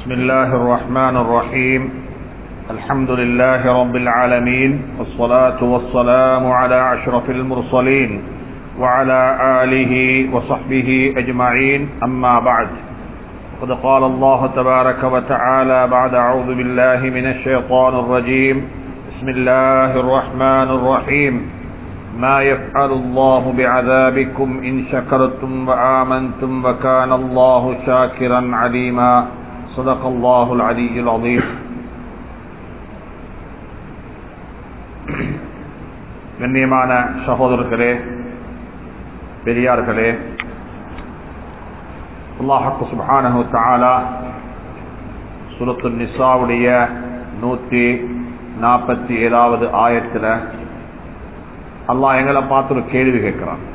بسم الله الرحمن الرحيم الحمد لله رب العالمين والصلاة والسلام على أشرف المرسلين وعلى آله وصحبه أجمعين أما بعد قد قال الله تبارك وتعالى بعد أعوذ بالله من الشيطان الرجيم بسم الله الرحمن الرحيم ما يفعل الله بعذابكم إن شكرتم وآمنتم وكان الله شاكرا عليما صدق الله العلي العظيم. கண்ணியமான சகோதரர்களே, பெரியார்களே, அல்லாஹ் சுப்ஹானஹு வ தஆலா சூரத்துன் நிசாவுடைய 147வது ஆயத்துல அல்லாஹ் எங்களை பார்த்து ஒரு கேள்வி கேட்கிறான்.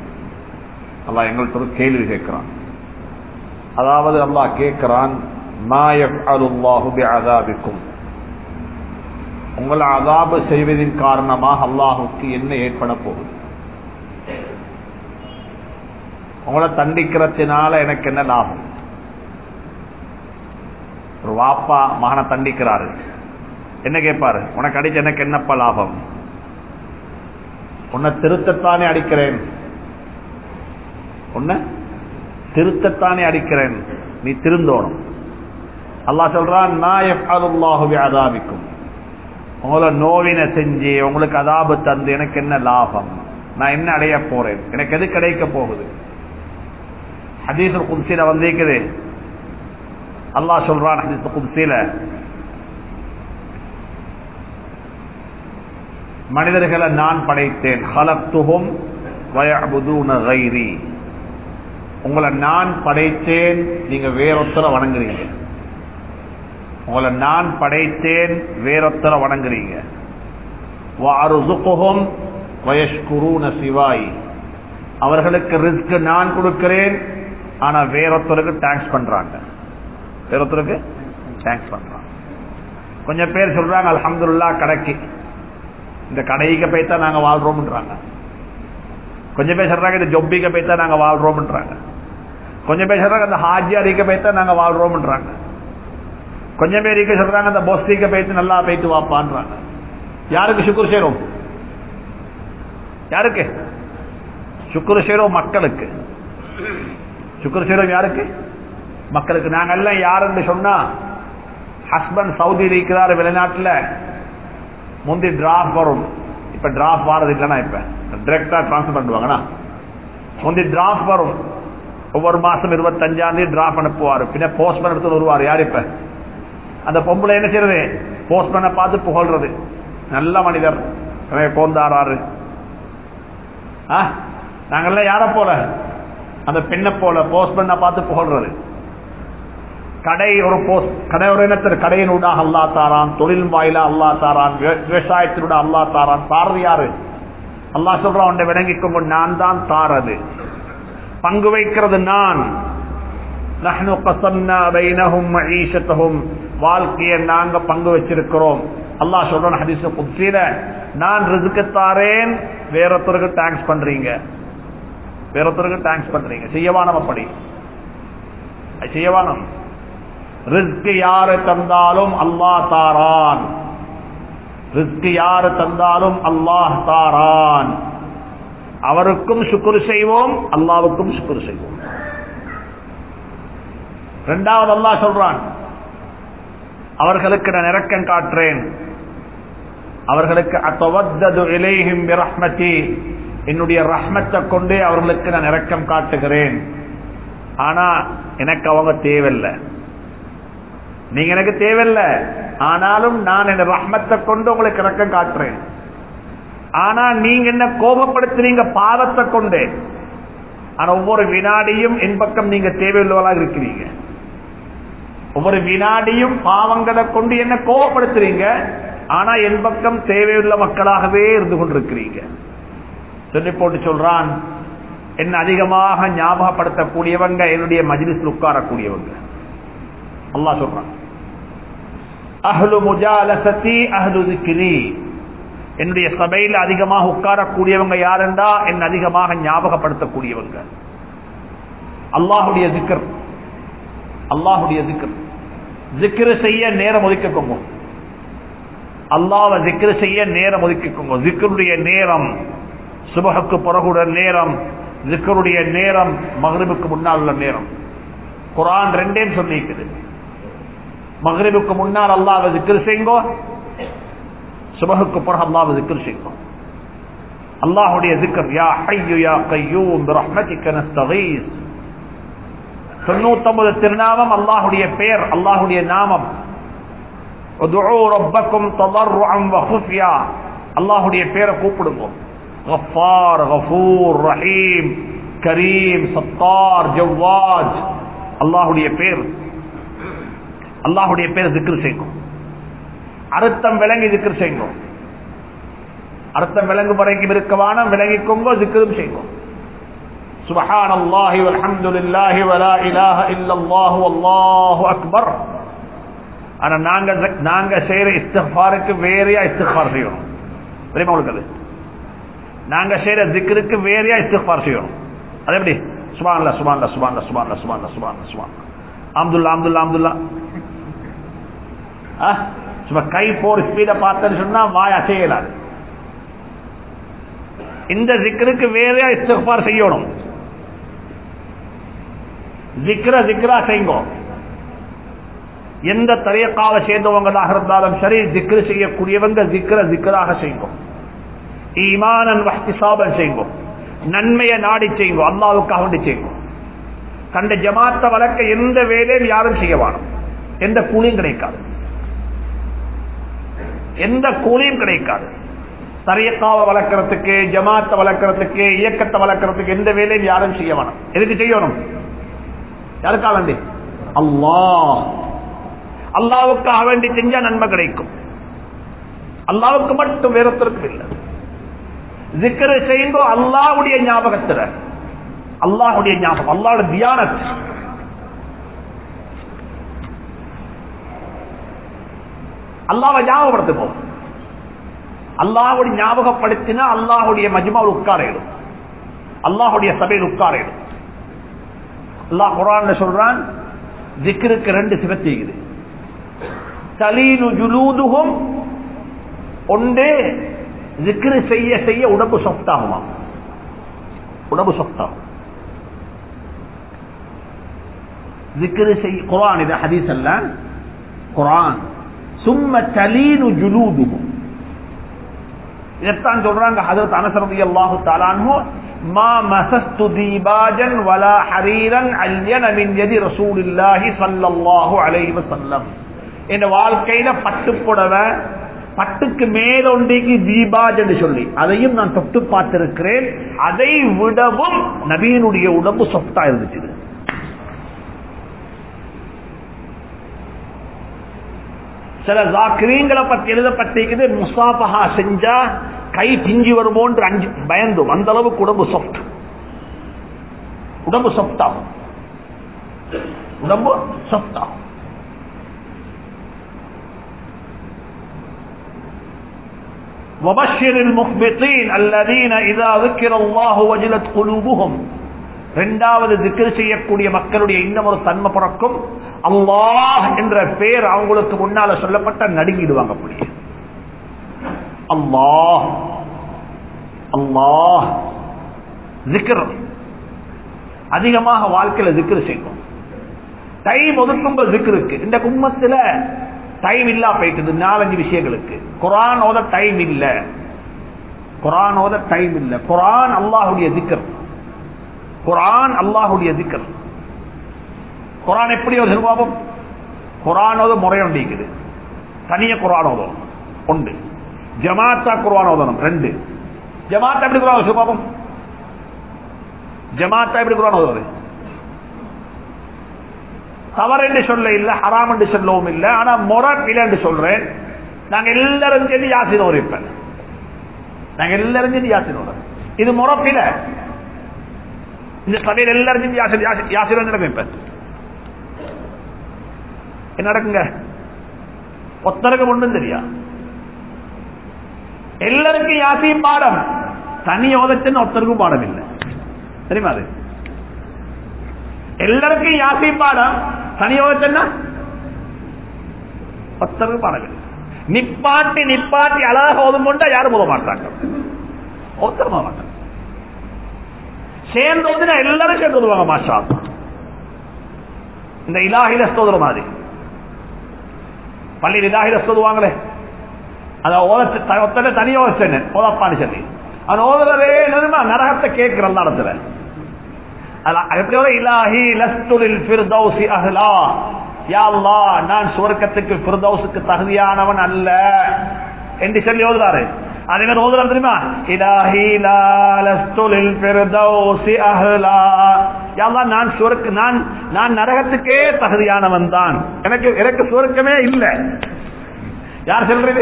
அதாவது அல்லாஹ் கேட்கிறான், மா யஃஅலுல்லாஹு பிஅஸாபிக்கும், உங்களை அஸாபு செய்வதின் காரணமாக அல்லாஹ்வுக்கு என்ன ஏற்பட போகுது? உங்களை தண்டிக்கிறதுனால எனக்கு என்ன லாபம்? ஒரு வாப்பா மகனை தண்டிக்கிறாரு, என்ன கேட்பாரு? உனக்கு அடிச்சு எனக்கு என்னப்பா லாபம்? உன்னை திருத்தத்தானே அடிக்கிறேன், நீ திருந்தோணும். அல்லாஹ் சொல்றான், மா யஃஅலுல்லாஹு பிஅஸாபிக்கும், உங்களை நோவினை செஞ்சு உங்களுக்கு அதாபு தந்து எனக்கு என்ன லாபம்? நான் என்ன அடைய போறேன்? எனக்கு எது கிடைக்க போகுது? ஹதீஸுல் குத்ஸில வந்திருக்குது. அல்லாஹ் சொல்றான் ஹதீஸுல் குத்ஸில, மனிதர்களை நான் படைத்தேன், ஹலக்துஹும் வயஅபுதூன கைரி, உங்களை நான் படைத்தேன், நீங்க வேறொத்தரை வணங்குறீங்க. உங்களை நான் படைத்தேன், வேறொத்தரை வணங்குறீங்க. வஅர்ஸுகுஹும் வயஷ்குரூன சிவாய், அவர்களுக்கு ரிஸ்க் நான் கொடுக்கிறேன், ஆனா வேறொத்தருக்கு தேங்க்ஸ் பண்றாங்க. கொஞ்சம் பேர் சொல்றாங்க, அல்ஹம்துலில்லாஹ் கடைக்கு, இந்த கடைக்கு போய்தான் நாங்க வாழ்றோம்ன்றாங்க. கொஞ்சம் பேர் சொல்றாங்க, இந்த ஜொப்பிக்கு போய்தான் நாங்க வாழ்றோம்ன்றாங்க. கொஞ்சம் பேர் சொல்றாங்க, இந்த ஹாஜியாரிக்க போய்தான் நாங்க வாழ்றோம்ன்றாங்க. கொஞ்சம் பேருக்கு சொல்றாங்க, அந்த பொஸ்திக்க போய்த்து நல்லா போய்த்து வாப்பான்றாங்க. யாருக்கு சுக்குர் சேரும்? யாருக்கு சுக்குர் சேரும்? மக்களுக்கு சுக்குர் சேரும். யாருக்கு? மக்களுக்கு. நாங்க எல்லாம் யாருன்னு சொன்னா, ஹஸ்பண்ட் சவுதி இருக்கிறாரு வெளிநாட்டுல, முந்தி டிராஃப்ட் வரும், இப்ப டிராஃப்ட் வாரது இல்லைன்னா, இப்ப டைரக்டா டிரான்ஸ்பர் பண்ணுவாங்கன்னா, முந்தி டிராஃப்ட் வரும், ஒவ்வொரு மாசம் 25ஆம் தேதி டிராஃப்ட் அனுப்புவாரு, பின்ன போஸ்ட்மேன் எடுத்து வருவார். யார்? இப்ப அந்த பொம்பளை என்ன செய்யறது? போஸ்ட்மேனை பார்த்து புகழ்றது, நல்ல மனிதர், கோந்தாராரு. நாங்கெல்லாம் யார போல? அந்த பெண்ணை போல போஸ்ட்மேனை பார்த்து புகழ்றது. கடை ஒரு இனத்தில் கடையினூடாக அல்லா தாரான், தொழில் வாயிலா அல்லா தாரான், விவசாயத்தினூட அல்லா தாரான். தாரது யாரு? அல்லா சொல்றான், உன்னை விளங்கிக்கும், நான் தான் தாரது, பங்கு வைக்கிறது நான். நஹ்னு கஸம்னா பைனஹும் மஈஷத்தஹும், வாழ்க்கையை நாங்க பங்கு வச்சிருக்கிறோம். அல்லாஹ் சொல்றான் ஹதீஸ் குத்ஸில, நான் ரிஸ்க் தாரேன், வேறொருத்தருக்கு தேங்க்ஸ் பண்றீங்க. செய்யவானம், அப்படி செய்யவானம். ரிஸ்க் யாரு தந்தாலும் அல்லாஹ் தாரான், அவருக்கும் சுக்ர் செய்வோம், அல்லாஹ்வுக்கும் சுக்ர் செய்வோம். இரண்டாவது அல்லாஹ் சொல்றான், அவர்களுக்கு நான் இரக்கம் காட்டுறேன், அவர்களுக்கு அத்தவத்தது இலைஹிம் பிரஹ்மதி, என்னுடைய ரஹ்மத்தை கொண்டு அவர்களுக்கு நான் இரக்கம் காட்டுகிறேன். ஆனா எனக்கு அவங்க தேவையில்லை, நீங்க எனக்கு தேவையில்லை, ஆனாலும் நான் என் ரஹ்மத்தை கொண்டு உங்களுக்கு இரக்கம் காட்டுறேன். ஆனா நீங்க என்ன கோபப்படுத்துறீங்க பாவத்தை கொண்டு, ஆனா ஒவ்வொரு வினாடியும் என் பக்கம் நீங்க தேவையுள்ளவர்களாக இருக்கிறீங்க. ஒவ்வொரு வினாடியும் பாவங்களை கொண்டு என்ன கோபப்படுத்துறீங்க, ஆனா என் பக்கம் தேவையுள்ள மக்களாகவே இருந்து கொண்டிருக்கிறீங்க. சொல்லி போட்டு சொல்றான், என்ன அதிகமாக ஞாபகப்படுத்தக்கூடியவங்க என்னுடைய மஜ்லிஸ்ல உட்காரக்கூடியவங்க. அல்லாஹ் சொல்றான், அஹ்லு முஜாலசதி அஹ்லு ذிக்ரி, என்னுடைய சபையில் அதிகமாக உட்காரக்கூடியவங்க யாருண்டா, என்ன அதிகமாக ஞாபகப்படுத்தக்கூடியவங்க. அல்லாஹுடைய திக்ர், ஜிக்ரு செய்ய நேரம் ஒதுக்கிக்கோங்க. அல்லாஹ்வை ஜிக்ரு செய்ய நேரம் ஒதுக்கிக்கோங்க. ஜிக்ருடைய நேரம் சுபஹுக்கு பிறகுடைய நேரம், ஜிக்ருடைய நேரம் மக்ரிபுக்கு முன்னால் உள்ள நேரம். குர்ஆன் ரெண்டையும் சொல்லிக்குது. மக்ரிபுக்கு முன்னால் அல்லாஹ்வை ஜிக்ரு செய்யுங்க, சுபஹுக்கு பிறகு அல்லாஹ்வை ஜிக்ரு செய்யுங்க. அல்லாஹ்வுடைய ஜிக்ர் யா ஹய்யு யா கய்யூம் பிரஹ்மதிக நஸ்தகீஸ். 99 திருநாமம் அல்லாஹ்வுடைய பெயர், அல்லாஹ்வுடைய நாமம். உதுஉ ரப்பக்கும் தضرعا وخفيا. அல்லாஹ்வுடைய பெயரை கூப்பிடுங்க. கஃபார், கஃபூர், ரஹீம், கரீம், சத்தார், ஜவ்வாத். அல்லாஹ்வுடைய பெயர், அல்லாஹ்வுடைய பெயர் ஜிக்ர் செய்யுங்க. அர்த்தம் விளங்கி ஜிக்ர் செய்யுங்க. அர்த்தம் விளங்கும் வரைக்கும் இருக்கவான விளங்கிக்கோங்க, ஜிக்ரும் செய்யுங்க. சுப்ஹானல்லாஹி வல்ஹம்துலில்லாஹி வலா இலாஹ இல்லல்லாஹு வல்லாஹு அக்பர். ஆனா நாங்க செய்யற இஸ்திக்ஃபாருக்கு வேறையா இஸ்திக்ஃபார் செய்யணும். தெரியுமா உங்களுக்கு? நாங்க செய்யற ஜிக்ருக்கு வேறையா இஸ்திக்ஃபார் செய்யணும். அது எப்படி? சுப்ஹானல்லாஹ் சுப்ஹானல்லாஹ் சுப்ஹானல்லாஹ் சுப்ஹானல்லாஹ் சுப்ஹானல்லாஹ் சுப்ஹானல்லாஹ் சுப்ஹானல்லாஹ் அல்ஹம்துலில்லாஹ் அல்ஹம்துலில்லாஹ் அல்ஹம்துலில்லாஹ். சும்மா கை போர் ஸ்பீட பார்த்தேன்னு சொன்னா வாய் அசையலாது. இந்த ஜிக்ருக்கு வேறையா இஸ்திக்ஃபார் செய்யணும். ஜிக்ரா செய்யுங்க. எந்த தரீகாவை சேர்ந்தவங்களாக இருந்தாலும் சரி, ஜிக்ர் செய்யக்கூடியவங்க ஜிக்ராக செய்யுங்க. ஈமானன் வஹ்திசாபன் செய்யுங்க. நன்மையை நாடி செய்யுங்க, அல்லாஹ்வுக்காக வேண்டி செய்யுங்க. கண்ட ஜமாத்தை வளர்க்க எந்த வேலையும் யாரும் செய்ய வேணும். எந்த கூலியும் கிடைக்காது, எந்த கூலியும் கிடைக்காது. தரீகாவை வளர்க்கறதுக்கு, ஜமாத்தை வளர்க்கறதுக்கு, இயக்கத்தை வளர்க்கறதுக்கு எந்த வேலையும் யாரும் செய்ய வேணும். எதுக்கு செய்யணும்? யாருக்காக வேண்டி? அல்லாஹ்வுக்காக வேண்டி செஞ்சா நன்மை கிடைக்கும். அல்லாஹ்வுக்கு மட்டும், வேறொருத்தருக்கு இல்லை. ஜிக்ர் செய்யுங்க அல்லாஹ்வுடைய ஞாபகத்துல, அல்லாஹ்வுடைய ஞாபகம், அல்லாஹ்வுடைய தியானத். அல்லாஹ்வை ஞாபகப்படுத்துவோம். அல்லாஹ்வுடைய ஞாபகப்படுத்தினா அல்லாஹ்வுடைய மஜ்மாவில் உட்காரிடும், அல்லாஹ்வுடைய சபையில் உட்காரிடும். அல்லாஹ் குர்ஆன்ல சொல்றான், ஜிக்ருக்கு 2 சிபத்து இருக்குது. தலீனு ஜுலூதுஹும், ஒன்று ஜிக்ர் செய்ய செய்ய உடம்பு சொஃப்டாகுமா, உடம்பு சொஃப்டாகும். ஜிக்ர் செய்ய, குர்ஆன் இது, ஹதீஸ் அல்ல, குர்ஆன். சும்ம தலீனு ஜுலூதுஹும், இதைத்தான் சொல்றாங்க ஹஜ்ரத் அனஸ் ரலியல்லாஹு தஆலா அன்ஹு, மா மஸஸ்து தீபாஜன் வலா ஹரீரன் அல்யன மின் யதி ரசூலில்லாஹி ஸல்லல்லாஹு அலைஹி வஸல்லம். இந்த வாழ்க்கையில பட்டு புடவை, பட்டுக்கு மேலொண்டிக்கு தீபாஜ் என்று சொல்லி அதையும் நான் தொட்டு பார்த்திருக்கிறேன். அதை விடவும் நபியினுடைய உடம்பு சொஃப்டா இருந்துச்சு. சில ஜாக்கிரீங்களை பத்தி எழுதப்பட்டிருக்குது, முசாபஹா செஞ்சா கை பிஞ்சி வருமோன்று பயந்தோம். அந்த அளவுக்கு உடம்பு சாஃப்ட், உடம்பு சாஃப்ட் ஆகும், உடம்பு சாஃப்ட் ஆகும். وبشر المخبتين الذين اذا ذكر الله وجلت قلوبهم. இரண்டாவது ஜிக்ர் செய்யக்கூடிய மக்களுடைய இன்னும் ஒரு தன்மை பிறக்கும். அல்லாஹ் என்ற பெயர் அவங்களுக்கு முன்னால சொல்லப்பட்ட நடுங்கிடுவாங்க. அப்படியே அல்லாஹ் அல்லாஹ் ஜிக்ர் அதிகமாக வாழ்க்கையில ஜிக்ர் செய்யும். டைம் ஒதுக்கும்போது ஜிக்ருக்கு. இந்த கும்மத்துல டைம் இல்லா போயிட்டு 4-5 விஷயங்களுக்கு. குர்ஆன் ஓத டைம் இல்ல, குர்ஆன் ஓத டைம் இல்ல. குர்ஆன் அல்லாஹ்வுடைய ஜிக்ர், குர்ஆன் அல்லாஹ்வுடைய ஜிக்ர். குர்ஆன் எப்படி ஒரு பாபம்? குர்ஆன் ஓத முறை உண்டிக்குது. தனிய குர்ஆன் ஓதணும் 1, ஜமாத்தா குர்ஆன் ஓதணும் 2. ஜமாத்தா எப்படி குர்ஆன் பாபம்? ஜமாத்தா எப்படி குர்ஆன் ஓதுறது? தவறு என்று சொல்ல இல்ல, ஹராம் என்று சொல்லவும் இல்லை. ஆனா முறை இல்லை என்று சொல்றேன். நாங்க எல்லாரும் சேர்ந்து யாசின் ஓதிப்பேன், நாங்க எல்லாரும் சேர்ந்து யாசின் ஓதுறோம். இது முறை இல்லை. இந்த சபையில் எல்லாரும் சேர்ந்து யாசின் நடக்கும். என்ன நடக்குங்க? ஒத்தருக்கு ஒன்றும் தெரியா. எல்லாருக்கும் யாசின் பாடம், தனி ஓதச்சுன்னு ஒருத்தருக்கும் பாடம் இல்லை. தெரியுமா? அது எல்லாருக்கும் யாசின் பாடம், தனி ஓதச்சுன்னா ஒத்தருக்கு பாடவில்லை. நிப்பாட்டி நிப்பாட்டி அழகாக ஓதும் கொண்டா யாரும் ஓத மாட்டாங்க, ஒத்தரும் ஓத மாட்டாங்க. சேர்ந்து ஓதுனா எல்லாரும் சேர்ந்து ஓதுவாங்க. மாஷா அல்லாஹ். இந்த இலாஹில சோதர மாதிரி பள்ளியில் இலாஹில சோதுவாங்களே, அத தனியா வச்சேன்னு ஓதப்பான்னு சொல்லி அவன் ஓதுறதே நரகத்தை கேட்கிற இடத்துல. இலாஹி லஸ்துலில் ஃபிர்தௌஸி அஹ்லா, யா அல்லாஹ் நான் சுவர்க்கத்துக்கு ஃபிர்தௌஸுக்கு தகுதியானவன் அல்ல என்று சொல்லி ஓதுறாரு. அதே மாதிரி ஓதுறாரு தெரியுமா, இலாஹி லா லஸ்துலில் ஃபிர்தௌஸி அஹ்லா, யா அல்லாஹ் நான் சுவர்க்க நான் நரகத்துக்கே தகுதியானவன் தான், எனக்கு சுவர்க்கமே இல்லை. யார் சொல்றது?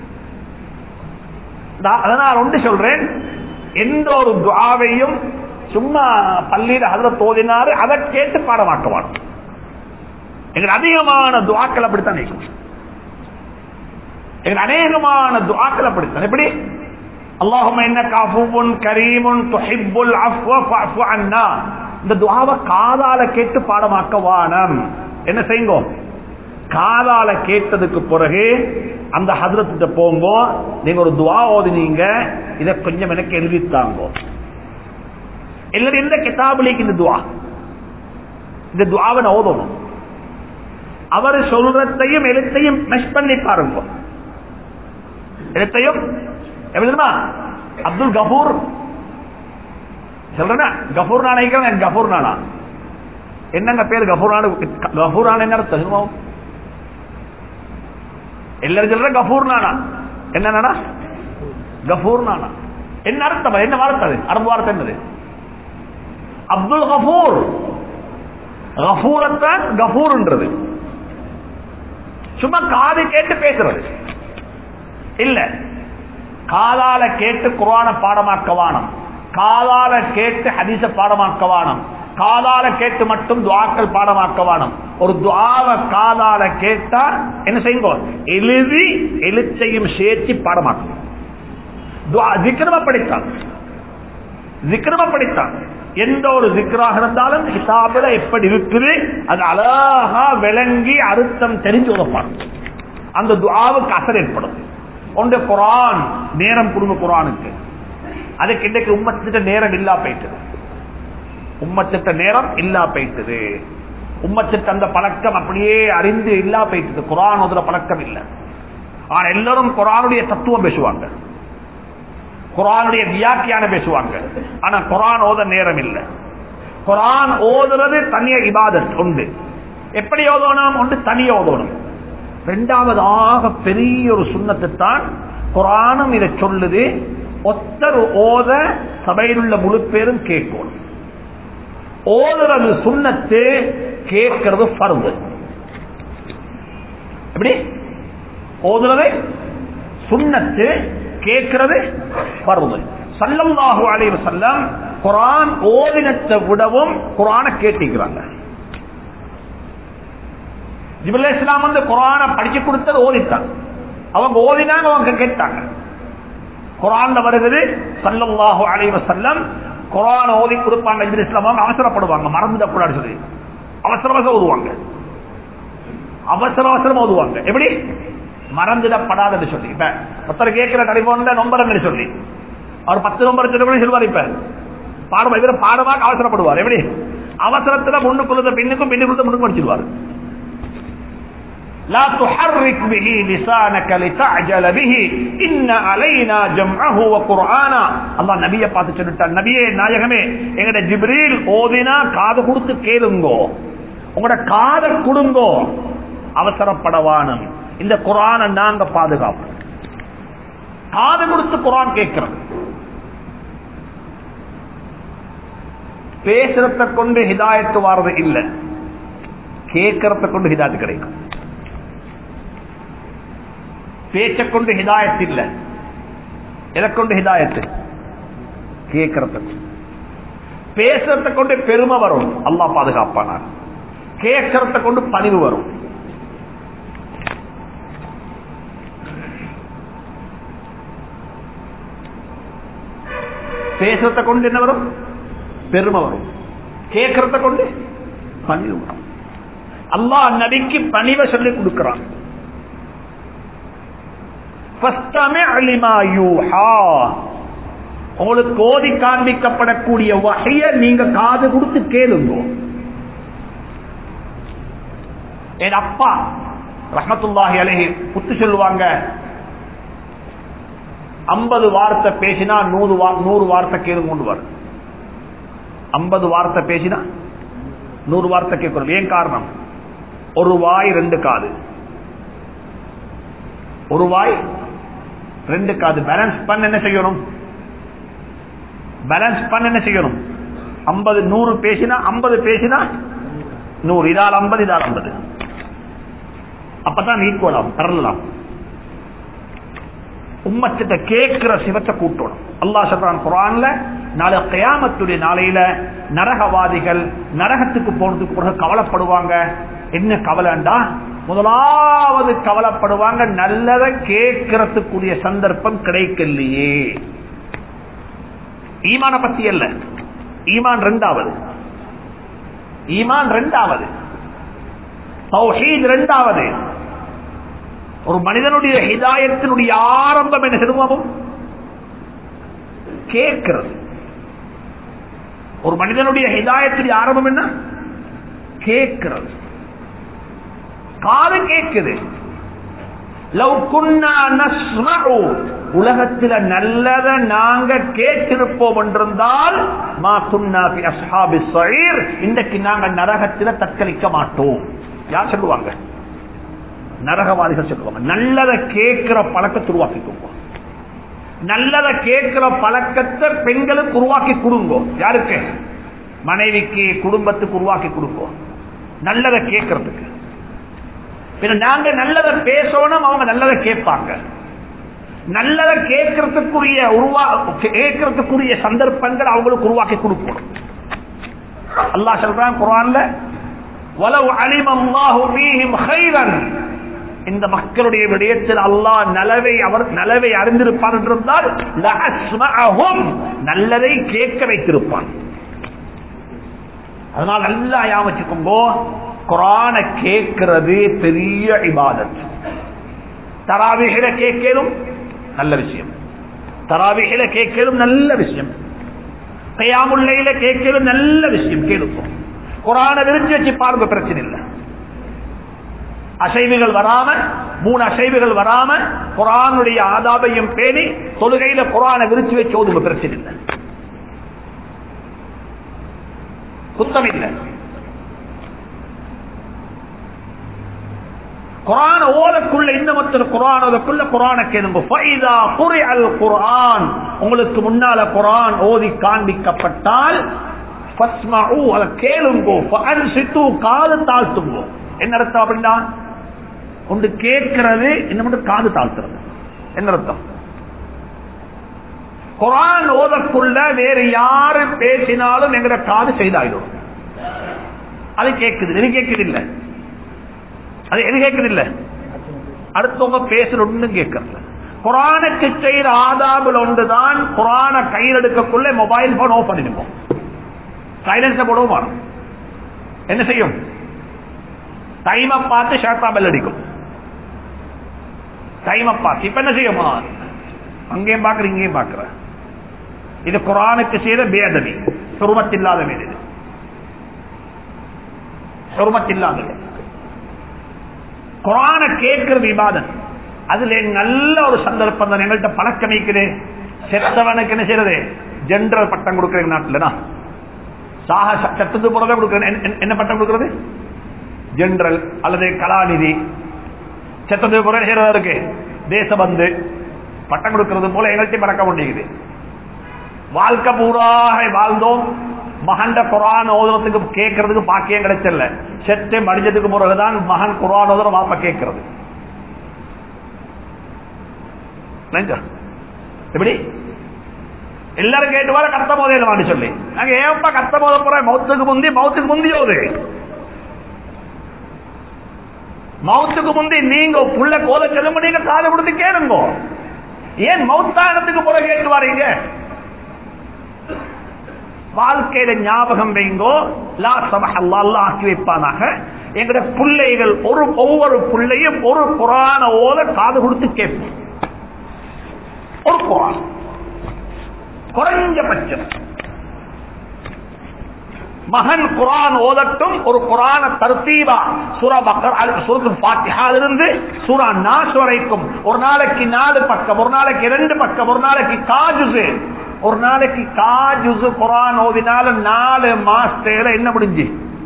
அதனால் ஒன்று சொல்றேன், எந்த ஒரு துஆவையும் சும்மா பள்ளியில ஹஜ்ரத் ஓதினாரு அதை கேட்டு பாடமாக்குவான். எங்க அதிகமான துஆக்கள் அப்படித்தான் இருக்கும். எங்க அநேகமான துஆக்கள் அப்படித்தான். எப்படி? அல்லாஹும்ம இன்னக அஃபுவுன் கரீமுன் துஹிப்புல் அஃப்வ ஃபஅஃபு அன்னா. இந்த துஆவை காதால கேட்டு பாடமாக்குவானம். என்ன செய்யுங்க? காதால கேட்டதுக்கு பிறகு அந்த ஹஜ்ரத்திட்ட போங்க, நீங்க ஒரு துஆ ஓதினீங்க, இதை கொஞ்சம் எனக்கு எழுதித்தாங்க. எல்லாரும் எந்த கிதாபுலிக்கு இந்த துஆ, இந்த துஆவை நான் ஓதணும். அவர் சொல்றதையும் எழுத்தையும் மெஷ் பண்ணி பாருங்க. எழுத்தையும் எப்படி தெரியுமா? அப்துல் கஃபூர் சொல்றேன், கஃபூர் நானா நினைக்கிறேன். கஃபூர் நானா என்னங்க பேர்? கஃபூர் நாடு. கஃபூர் நானா என்ன அர்த்தம்? எல்லாரும் சொல்ற கஃபூர் நானா என்ன? கஃபூர் நானா என்ன அர்த்தம்? என்ன வார்த்தை? அரபு வார்த்தை என்னது? அப்துல் கஃபூர். கஃபூரத்தான் கஃபூர்ன்றது. சும்மா காது கேட்டு பேசுறது இல்ல. காதால கேட்டு குர்ஆனை பாடமாக்கவானம், காதால கேட்டு ஹதீஸ பாடமாக்கவானம், காதால கேட்டு மட்டும் துஆக்கள் பாடமாக்கவானம். ஒரு துஆவை காதால கேட்டா என்ன செய்யுங்க? எழுதி எழுத்தையும் சேர்த்து பாடமாக்கும். ஜிக்ரமா படித்தான் எந்த ஒரு ஜிக்ராக இருந்தாலும் கிதாபில எப்படி இருக்குது அது அழகா விளங்கி அர்த்தம் தெரிஞ்சு உதப்பான். அந்த துஆவுக்கு அசர் ஏற்படும். ஒன்று குர்ஆன் நேரம் கொடுங்க குர்ஆனுக்கு. அதுக்கு இன்றைக்கு உம்மத்திட்ட நேரம் இல்லா போயிட்டது. உம்மத்திட்ட நேரம் இல்லா போயிட்டது. உம்மத்திட்ட அந்த பழக்கம் அப்படியே அறிந்து இல்லா போயிட்டது. குர்ஆன் ஓதுற பழக்கம் இல்லை. ஆனா எல்லாரும் குர்ஆனுடைய தத்துவம் பேசுவாங்க, குர்ஆனுடைய வியாக்கியானம் பேசுவாங்க. ஆனா குர்ஆன் ஓத நேரம் இல்லை. குர்ஆன் ஓதுறது தனிய இபாதத் உண்டு. எப்படி ஓதணும்? ஒன்று தனிய ஓதணும். இரண்டாவதாக பெரிய ஒரு சுன்னத்து தான் குர்ஆனும் இதை சொல்லுது. ஒத்தர் ஓத சபையில் உள்ள முழு பேரும் கேட்கணும். ஓதுறது சுன்னத்து, கேட்கிறது ஃபர்து. எப்படி? ஓதுறது சுன்னத்து, கேட்கிறது ஃபர்து. ஸல்லல்லாஹு அலைஹி வஸல்லம் குர்ஆன் ஓதினத்தை விடவும் குர்ஆனை கேட்டிருக்கிறாங்க. ஜிப்ரீல் அலைஹிஸ்ஸலாம் வந்து குர்ஆனை படிச்சு கொடுத்தது ஓதிட்டாங்க. அவங்க ஓதினாங்க, அவங்க கேட்டாங்க. குர்ஆன்ல வருகிறது ஸல்லல்லாஹு அலைஹி வஸல்லம் குர்ஆன் ஓதி கொடுப்பாங்க. ஜிப்ரீல் அலைஹிஸ்ஸலாம் அவசரப்படுவாங்க, மறந்துடக்கூடாது சொல்லி அவசரமாக ஓதுவாங்க. அவசரம் ஓதுவாங்க. எப்படி? மறந்துடப்படாது சொல்லி. இப்ப ஒருத்தர் கேட்கிற டெலிபோன்ல நம்பர் சொல்லி அவர் 10 நம்பர் சொல்லுவார். இப்ப பாடமாக அவசரப்படுவார். எப்படி? அவசரத்துல முன்னுக்குள்ள பின்னுக்கும் பின்னுக்குள்ள முன்னுக்கு படிச்சிருவார். لا تحرك به لسانك لتعجل به ان علينا جمعه وقرانا. அல்லாஹ் நபியை பார்த்து சொல்லிட்டார், நபியே நாயகமே, எங்கட ஜிப்ரீல் ஓதினா காது கொடுத்து கேளுங்கோ, உங்களோட காதை கொடுங்கோ, அவசரப்படவானும். இந்த குர்ஆனை நாங்க பாதுகாப்போம். காது கொடுத்து குர்ஆன் கேட்கிறோம். பேசுறத கொண்டு ஹிதாயத்து வாரது இல்லை, கேட்கறத கொண்டு ஹிதாயத்து கிடைக்கும். பேச்ச கொண்டு ஹிதாயத்து இல்லை, எதை கொண்டு ஹிதாயத்து? கேட்கறத. பேசுறத கொண்டு பெருமை வரும், அல்லாஹ் பாதுகாப்பானார். கேட்கறத கொண்டு பணிவு வரும். பேசுறத கொண்டு என்ன வரும்? பெருமை வரும். கேட்கறத கொண்டு பணிவு வரும். அல்லாஹ் நபிக்கு பணிவை சொல்லி கொடுக்கிறான். உங்களுக்கு ஓதி காண்பிக்கப்படக்கூடிய வகைய நீங்க காது கொடுத்து கேளுங்க. என் அப்பா ரஹ்மத்துல்லாஹி அலைஹி புத்து சொல்லுவாங்க, 50 வார்த்தை பேசினா 100 வார்த்தை கேளுங்க. 50 வார்த்தை பேசினா 100 வார்த்தை கேட்கணும். ஏன் காரணம்? ஒரு வாய் 2 காது, ஒரு வாய் 2 காது. பேலன்ஸ் பண்ண என்ன செய்யணும்? பேலன்ஸ் பண்ண என்ன செய்யணும்? 50 100 பேசினா 50 பேசினா 100, இதால் 50 இதால் 50, அப்பதான் ஈக்குவலாம் தரலாம். உம்மத்திட்ட கேட்கிற சிவத்தை கூட்டணும். அல்லாஹ் சொல்றான் குர்ஆன்ல, நாளை கியாமத்துடைய நாளையில நரகவாதிகள் நரகத்துக்கு போனதுக்கு பிறகு கவலைப்படுவாங்க. என்ன கவலைண்டா, முதலாவது கவலைப்படுவாங்க, நல்லதை கேட்கறதுக்குரிய சந்தர்ப்பம் கிடைக்கலையே. ஈமான பத்தி அல்ல, ஈமான் 2வது, ஈமான் 2வது, தௌஹீத் 2வது. ஒரு மனிதனுடைய ஹிதாயத்தினுடைய ஆரம்பம் என்ன சொல்லுவோம்? கேட்கிறது. ஒரு மனிதனுடைய ஹிதாயத்துடைய ஆரம்பம் என்ன? கேட்கிறது. காது கேட்குது. லவ் குன்னா நஸ்மஉ, உலகத்தில் நல்லதை நாங்க கேட்டிருப்போம் என்றிருந்தால், மா குன்னா ஃபி அஸ்ஹாபிஸ் ஸஈர், இன்றைக்கு நாங்க நரகத்தில் தத்தளிக்க மாட்டோம். யார் சொல்லுவாங்க? நரகவாதிகள் சொல்லுவாங்க. நல்லதை கேட்கிற பழக்கத்தை உருவாக்கிக்கோங்க. நல்லதை கேட்கிற பழக்கத்தை பெண்களுக்கு உருவாக்கி கொடுங்க. யாருக்கு? மனைவிக்கு, குடும்பத்துக்கு உருவாக்கி கொடுங்க. நல்லதை கேட்கறதுக்கு. நாங்க நல்லதை பேசணும், அவங்க நல்லதை கேட்பாங்க. நல்லதை கேட்கறதுக்குரிய சந்தர்ப்பங்கள் அவங்களுக்கு உருவாக்கி கொடுக்கணும். அல்லாஹ் சொல்றான் குர்ஆன்ல, வலவ் அலிம அல்லாஹு ஃபீஹிம் கைரன், இந்த மக்களுடைய விடயத்தில் அல்லாஹ் நலவை அறிந்திருப்பான் என்றிருந்தால் லஅஸ்மஅஹும், நல்லதை கேட்க வைத்திருப்பான். அதனால் நல்லா ஞாபகம், குர்ஆனை கேட்கிறது பெரிய இபாதத். தராவீஹில கேட்கலும் நல்ல விஷயம், தராவீஹில கேட்கலும் நல்ல விஷயம், கியாமுல் லைல கேட்கலும் நல்ல விஷயம். கேளுப்போம், குர்ஆனை விரிச்சு வச்சு பாருங்க, பிரச்சனை இல்லை. அசைவுகள் வராம, 3 அசைவுகள் வராம குர்ஆனுடைய ஆதாபையும் பேணி தொழுகையில குர்ஆனை விரிச்சு வச்சு ஓதுங்க, பிரச்சனை இல்லை, குத்தம் இல்லை. குர்ஆன் ஓதக்குள்ள இன்னமொரு குர்ஆன் ஓதக்குள்ள குர்ஆனை கேளுங்க. ஃபைதா குரிஅல் குர்ஆன், உங்களுக்கு முன்னால குர்ஆன் ஓதி காண்பிக்கப்பட்டால் ஃபஸ்மஉ, அத கேளுங்க. ஃபஅன்சிது, காது தாழ்த்துங்க. என்ன அர்த்தம் அப்படின்னா, ஒன்று கேட்கிறது, இன்னொன்று காது தாழ்த்துறது. என்ன அர்த்தம்? குர்ஆன் ஓதக்குள்ள வேறு யாரு பேசினாலும் எங்கட காது செய்தாயிடும். அது கேட்குது, இது கேட்குது இல்ல, அது எது கேட்குது இல்ல, அடுத்தவங்க பேசுற ஒன்றும் கேட்கல. குர்ஆனுக்கு செய்யற ஆதாபுல ஒன்றுதான், குர்ஆனை கையில் எடுக்கக்குள்ள மொபைல் போன் ஆஃப் பண்ணிடுவோம், சைலன்ஸ போடவும் வரும். என்ன செய்யும்? டைமை பார்த்து ஷார்ட்டா பெல் அடிக்கும். டைமை பார்த்து இப்ப என்ன செய்யும்? அங்கேயும் பாக்குற, இங்கேயும் பாக்குற. இது குர்ஆனுக்கு செய்த பேதவி, சுருமத்தில்லாத வேலை, சுருமத்தில்லாத. குர்ஆனை கேட்கிறது இபாதத். அதுல நல்ல ஒரு சந்தர்ப்பம் தான். எங்கள்கிட்ட பழக்கம் வைக்குது, செத்தவனுக்கு என்ன செய்யறது? ஜெனரல் பட்டம் கொடுக்குற நாட்டுல சாக சட்டத்துக்கு போறத கொடுக்குறது. என்ன பட்டம் கொடுக்கிறது? ஜெனரல் அல்லது கலாநிதி. செத்தத்துக்கு போற செய்யறதா இருக்கு தேசபந்து பட்டம் கொடுக்கிறது போல எங்கள்கிட்ட பழக்கம் பண்ணிக்குது. வாழ்க்கை பூராக வாழ்ந்தோம், மகன் குர்ஆன் ஓதுறதுக்கு கேட்கறதுக்கு பாக்கியம் கிடைச்சல. செத்து மடிஞ்சதுக்கு பிறகுதான் மகன் குர்ஆன் ஓதுற வாப்ப கேட்கறது. எப்படி எல்லாரும் கேட்டு வர கத்த போதே சொல்லி, நாங்க ஏப்பா கத்த போத போற? மௌத்துக்கு முந்தி ஓது. மௌத்துக்கு முந்தி நீங்க புள்ள கோத செல்லும், நீங்க காது கொடுத்து கேளுங்க. ஏன் மௌத்தானத்துக்கு பிறகு கேட்டு வரீங்க? வாழ்க்கையில ஞாபகம் வைங்கோ, லா சமஹ அல்லாஹ் ஆக்கி வைப்பானாக. எங்களுடைய பிள்ளைகள் ஒவ்வொரு பிள்ளையும் ஒரு குர்ஆனை ஓத காது கொடுத்து கேட்போம். ஒரு குர்ஆன், குறைஞ்சபட்சம் மகன் குர்ஆன் ஓதட்டும். ஒரு குர்ஆன தர்தீபா சூரா பக்ரா, சூரத்துல் ஃபாத்திஹால இருந்து சூரா நாஸ் வரைக்கும் ஒரு நாளைக்கு 4 பக்கம், ஒரு நாளைக்கு 2 பக்கம், ஒரு நாளைக்கு காஜுஸ், ஒரு நாளைக்கு காஜுஸ் குர்ஆன் ஓதினால 4 மாசத்துல என்ன முடிஞ்சு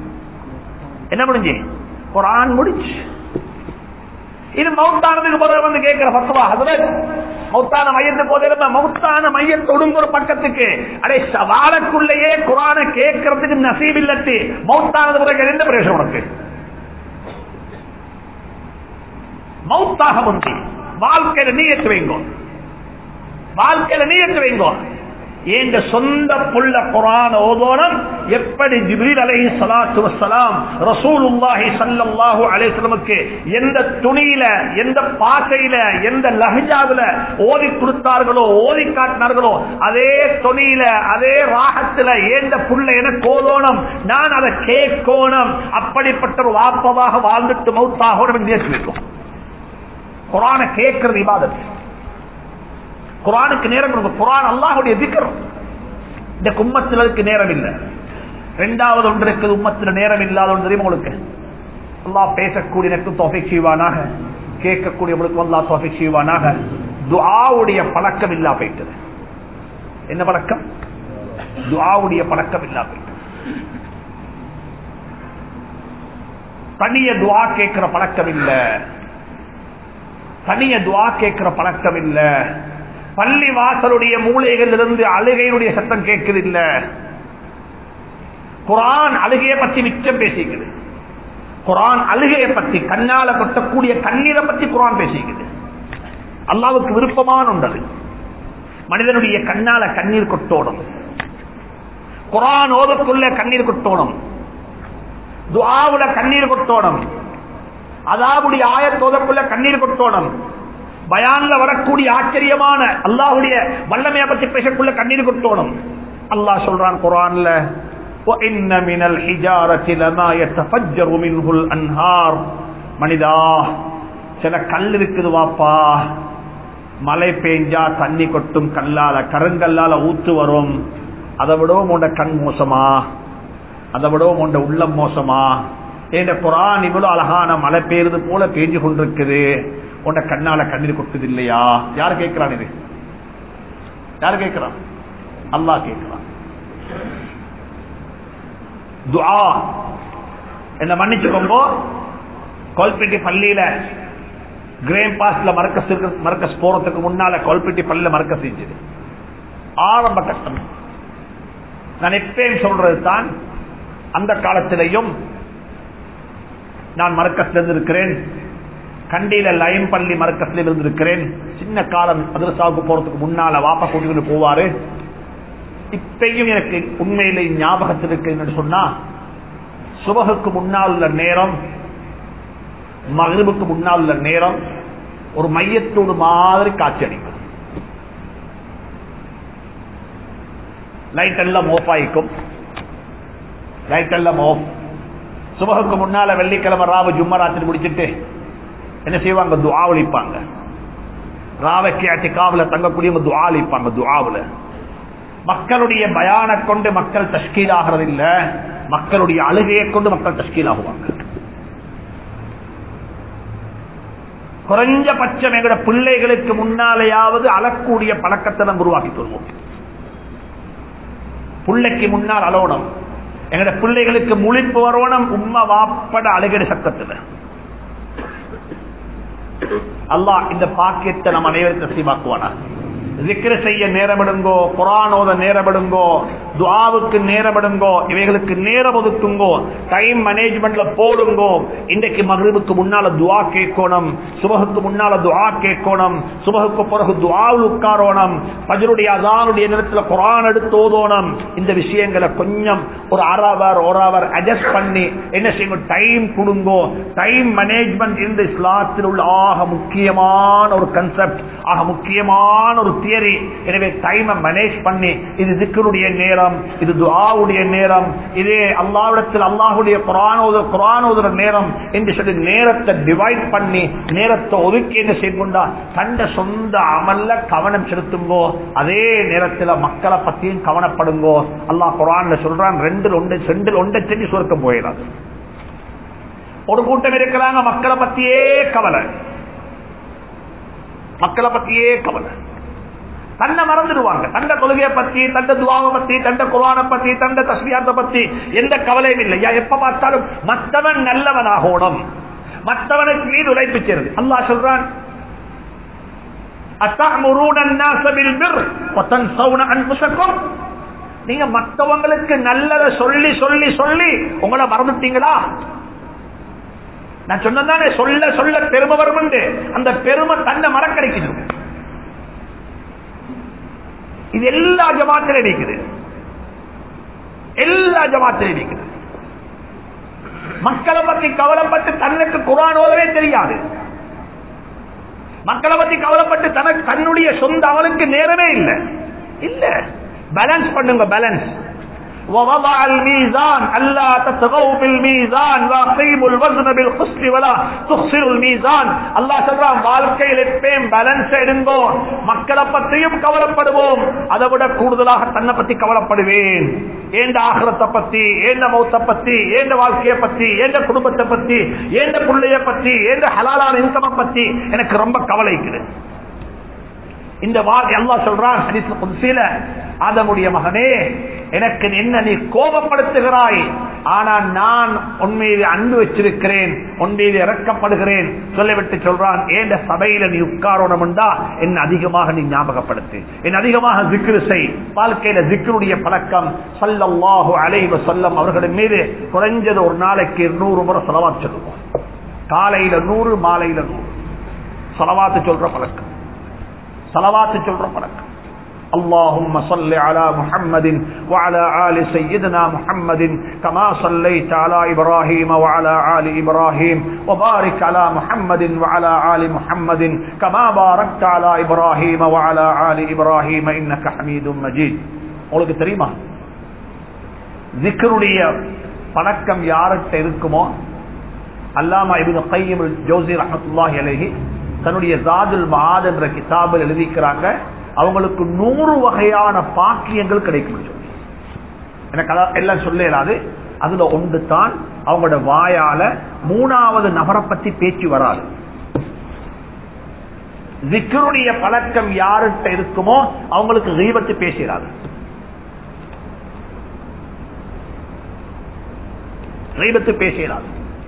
குர்ஆன் முடிஞ்சு. இது மௌத்தானதுக்கு பிறகு வந்து கேட்கிற பத்துவா, ஹஜ்ரத் மௌத்தான மையத்து போதிலும் மௌத்தான மையத்தோடும் ஒரு பக்கத்துக்கு அடே சவாலுக்குள்ளேயே குர்ஆனை கேட்கறதுக்கு நசீப் இல்லத்து, மௌத்தானது பிறகு என்ன பிரயோஜனம் உனக்கு? மௌத்தாக முந்தி வாழ்க்கையில நீயத்து வைங்கோ, வாழ்க்கையில நீயத்து வைங்கோ. என்ற சொந்த புள்ள குர்ஆன் ஓதோனம். எப்படி ஜிப்ரீல் அலைஹிஸ்ஸலாத்து வஸ்ஸலாம் ரசூலுல்லாஹி ஸல்லல்லாஹு அலைஹி வஸல்லமுக்கு எந்த துணியில, எந்த பாசையில, எந்த லஹ்ஜாவில ஓதி கொடுத்தார்களோ, ஓதி காட்டினார்களோ, அதே துணியில, அதே ராகத்துல எந்த புள்ள எனக்கு ஓதோனம், நான் அதை கேட்கணும். அப்படிப்பட்ட ஒரு வாப்பவாக வாழ்ந்துட்டு மௌத்தாகணும் என்று நினைச்சிருக்கோம். குர்ஆனை கேட்கிறது இபாதத். குர்ஆனுக்கு நேரம் கொடுங்க. குர்ஆன் அல்லாஹ்வுடைய திக்ர். இந்த உம்மத்திற்கு நேரம் இல்லை. இரண்டாவது ஒன்று இருக்குது, உம்மத்தில் நேரம் இல்லாத ஒன்று தெரியும் உங்களுக்கு. அல்லாஹ் பேசக்கூடிய எனக்கு தௌஃபீக் செய்வானாக, கேட்கக்கூடியவங்களுக்கு அல்லாஹ் தௌஃபீக் செய்வானாக. துஆவுடைய பழக்கம் இல்லா போயிட்டது. என்ன பழக்கம்? துஆவுடைய பழக்கம் இல்லா போயிட்டது. தனிய துஆ கேட்கிற பழக்கம் இல்ல, தனிய துஆ கேட்கிற பழக்கம் இல்ல. பள்ளி வாசலுடைய மூலைகள் இருந்து அழுகையுடைய சத்தம் கேட்குது இல்ல. குர்ஆன் அழுகையை பத்தி மிச்சம் பேசிக்குது. குர்ஆன் அழுகையை பத்தி, கண்ணால கொட்டக்கூடிய கண்ணீரை பத்தி குர்ஆன் பேசிக்குது. அல்லாஹ்வுக்கு விருப்பமான ஒன்று. மனிதனுடைய கண்ணால கண்ணீர் கொட்டோடும். குர்ஆன் ஓதக்குள்ள கண்ணீர் கொட்டோடும், துஆவுல கண்ணீர் கொட்டோடும், அதாவுடைய ஆயத் ஓதக்குள்ள கண்ணீர் கொட்டோடும், பயான்ல வரக்கூடிய ஆச்சரியமான அல்லாஹ்வுடைய வல்லமையை பற்றி பேசக்குள்ள கண்ணீர் கொட்டோடும். அல்லாஹ் சொல்றான் குர்ஆன்ல, وَإِنَّ مِنَ الْحِجَارَةِ لَمَا يَتَفَجَّرُ مِنْهُ الْأَنْهَارُ. மனிதா, சில கல் இருக்குது வாப்பா, மழை பெஞ்சா தண்ணி கொட்டும், கல்லால கருங்கல்லால ஊத்து வரும். அதை விடவும் உண்ட கண் மோசமா, அதை விடவும் உண்ட உள்ளம் மோசமா? இந்த குர்ஆன் இவ்வளவு அழகான மழை பெய்யுறது போல பேஞ்சு கொண்டிருக்குது, உண்ட கண்ணால கண்ணீர் கொட்டுது இல்லையா? யாரு கேட்கிறான்? இது யாரு கேட்கிறான்? அல்லாஹ் கேட்கிறான். துஆ என்ன மன்னிச்சுக்கோங்க. கோல்பட்டி பள்ளியில கிரேம் பாஸ்ல மர்க்கஸ் போறதுக்கு முன்னால கோல்பட்டி பள்ளியில மர்க்கஸ் செஞ்சது ஆரம்ப கட்டம். நான் எப்பயும் சொல்றது தான், அந்த காலத்திலையும் நான் மர்க்கஸ்ல இருந்திருக்கிறேன், கண்டியில லைன் பள்ளி மர்க்கஸ்ல இருந்திருக்கிறேன். சின்ன காலம் மதரசாவுக்கு போறதுக்கு முன்னால வாப்பா கூட்டிட்டு போவாரு. இப்பையும் எனக்கு உண்மையிலே ஞாபகத்தில் இருக்கு சொன்னா, சுபகுக்கு முன்னால் உள்ள நேரம், மக்ரிபுக்கு முன்னால் உள்ள நேரம் ஒரு மையத்தோடு மாதிரி காட்சி அளிக்கும். லைட் எல்லாம் ஆஃப் ஆயிக்கும், லைட் எல்லாம் ஆஃப். சுபகுக்கு முன்னால வெள்ளிக்கிழமை ராவு ஜும்மராத்திரி முடிச்சுட்டு என்ன செய்வாங்க? துஆ ஒலிப்பாங்க. ராவைக்கு அட்டிகாவுல தங்கக்கூடிய துஆ ஒலிப்பாங்க. துஆவுல மக்களுடைய பயான கொண்டு மக்கள் தஷ்கீல் ஆகிறது இல்ல, மக்களுடைய அழுகையை கொண்டு மக்கள் தஷ்கீல் ஆகுவாங்க. குறைஞ்சபட்சம் எங்கட பிள்ளைகளுக்கு முன்னாலேயாவது அழக்கூடிய பழக்கத்தை நம்ம உருவாக்கி தருவோம். பிள்ளைக்கு முன்னால் அலோனம், எங்கட பிள்ளைகளுக்கு முழிப்பு வரணும். உம்மா வாப்பட அழுகை சத்தத்தில் அல்லாஹ் இந்த பாக்கியத்தை நம்ம அனைவரும் நசீபாக்குவானா. ذிக்ர் செய்ய நேரமிடுங்கோ, குர்ஆன் ஓத நேரமிடுங்கோ, துஆவுக்கு நேரமிடுங்கோ, இவைகளுக்கு நேரம் ஒதுக்குங்கோ, டைம் மேனேஜ்மெண்ட்ல போடுங்கோ. இன்றைக்கு மக்ரிபுக்கு முன்னால துஆ கேட்கணும், சுபஹுக்கு முன்னால துஆ கேட்கணும், சுபஹுக்கு பிறகு துஆவில் உட்காரணும், ஃபஜ்ருடைய அஸானுடைய நேரத்தில் குர்ஆன் எடுத்து ஓதணும். இந்த விஷயங்களை கொஞ்சம் ஒரு ஒரு அவர் அட்ஜஸ்ட் பண்ணி என்ன செய்யணும்? டைம் கொடுங்கோ. டைம் மேனேஜ்மெண்ட் இந்த இஸ்லாத்தில் உள்ள ஆக முக்கியமான ஒரு கன்செப்ட், ஆக முக்கியமான ஒரு தியரி. எனவே டைமை மேனேஜ் பண்ணி, இது ذிக்ருடைய நேரம், நேரம், இது துஆவுடைய நேரம், இதே அல்லாஹ்விடத்தில் அல்லாஹ்வுடைய குர்ஆன் ஓதுற நேரம் என்று சொல்லி நேரத்தை டிவைட் பண்ணி நேரத்தை ஒதுக்கி என்ன செய்யணும்டா தண்ட சொந்த அமல்ல கவனம் செலுத்துங்கோ. அதே நேரத்தில் மக்களை பத்தியும் கவனப்படுங்கோ. அல்லாஹ் குர்ஆன்ல சொல்றான், ரெண்டில் ஒன்றை செஞ்சு சுருக்கம் போயிடாது. ஒரு கூட்டம் இருக்கிறாங்க மக்களை பத்தியே கவலை, தன்னை மறந்துடுவாங்க. தண்ட கொள்கையை பத்தி, தண்ட துவாவை பத்தி, தண்ட குர்ஆனை பத்தி, தண்ட தஸ்பீஹத்தை பத்தி எந்த கவலையும் இல்லை. எப்ப பார்த்தாலும் மற்றவன் நல்லவனாகணும், மற்றவனுக்கு மீது உழைப்பு செய்றது. அல்லாஹ் சொல்றான், அத்தஅமுரூன அன்-நாஸ பில் பிர் வ தன்ஸௌன அன்ஃபுஸக்கும். நீங்க மற்றவங்களுக்கு நல்லத சொல்லி சொல்லி சொல்லி உங்களை மறந்துட்டீங்களா? நான் சொன்னதானே சொல்ல சொல்ல பெருமை வரும். அந்த பெருமை தன்னை மறக்கடிக்குது. இது எல்லா ஜமாத்திலும் இருக்குது, எல்லா ஜமாத்திலும் இருக்குது. மக்களை பத்தி கவலைப்பட்டு தனக்கு குர்ஆன் ஓதவே தெரியாது. மக்களை பத்தி கவலைப்பட்டு தனக்கு தன்னுடைய சொந்த அவனுக்கு நேரமே இல்லை. இல்ல, பேலன்ஸ் பண்ணுங்க, பேலன்ஸ். ووضع الميزان ألا تطغوا في الميزان وأقيموا الوزن بالقسط ولا تخسروا الميزان. அல்லாஹ் சொல்றான், வாழ்க்கையில் எப்பவும் பேலன்ஸ் எடுங்கோ. மக்களை பத்தியும் கவலைப்படுவோம், அதை விட கூடுதலாக தன்னை பத்தி கவலைப்படுவேன். ஏண்ட ஆகிரத்தை பத்தி, ஏண்ட மௌத்தை பத்தி, ஏண்ட வாழ்க்கையை பத்தி, ஏண்ட குடும்பத்தை பத்தி, ஏண்ட பிள்ளைய பத்தி, ஏண்ட ஹலாலான இன்கமை பத்தி எனக்கு ரொம்ப கவலை இருக்குது. இந்த வார்த்தை அல்லாஹ் சொல்றான் ஹதீஸ்ல குத்ஸில, ஆதமுடைய மகனே, எனக்கு என்ன நீ கோபப்படுத்துகிறாய், ஆனா நான் உன்மீது அன்பு வச்சிருக்கிறேன், உன்மீது இறக்கப்படுகிறேன் சொல்லிவிட்டு சொல்றான், ஏண்ட சபையில நீ உட்காரணும்டா என்ன அதிகமாக நீ ஞாபகப்படுத்து, என்ன அதிகமாக ஜிக்ர் செய். வாழ்க்கையில ஜிக்ருடைய பழக்கம். ஸல்லல்லாஹு அலைஹி வஸல்லம் அவர்களின் மீது குறைஞ்சது ஒரு நாளைக்கு 100 முறை ஸலவாத் சொல்லுவோம். காலையில 100, மாலையில 100 ஸலவாத் சொல்ற பழக்கம், ஸலவாத் சொல்ற பழக்கம். اللهم صل على محمد وعلى آل سيدنا محمد كما صليت على إبراهيم وعلى آل إبراهيم وبارك على محمد وعلى آل محمد كما باركت على إبراهيم وعلى آل إبراهيم إنك حميد مجيد. உங்களுக்கு தெரியுமா ذிக்ருடைய பழக்கம் யாருக்கு இருக்குமோ, அல்லாமா இப்னு கையிம் ஜௌஸி ரஹ்மத்துல்லாஹி அலைஹி தன்னுடைய ஜாதுல் மஆத் என்ற கிதாபில் எழுதிக்கிறாங்க, அவங்களுக்கு 100 வகையான பாக்கியங்கள் கிடைக்கும். எனக்கு எல்லாம் சொல்ல இயலாது. அதுல ஒன்று தான் அவங்களோட வாயால 3வது நபரை பத்தி பேச்சு வராது. ذிக்ருடைய பழக்கம் யார்கிட்ட இருக்குமோ அவங்களுக்கு கீபத்து பேசிடாது. கீபத்து பேசிடாது.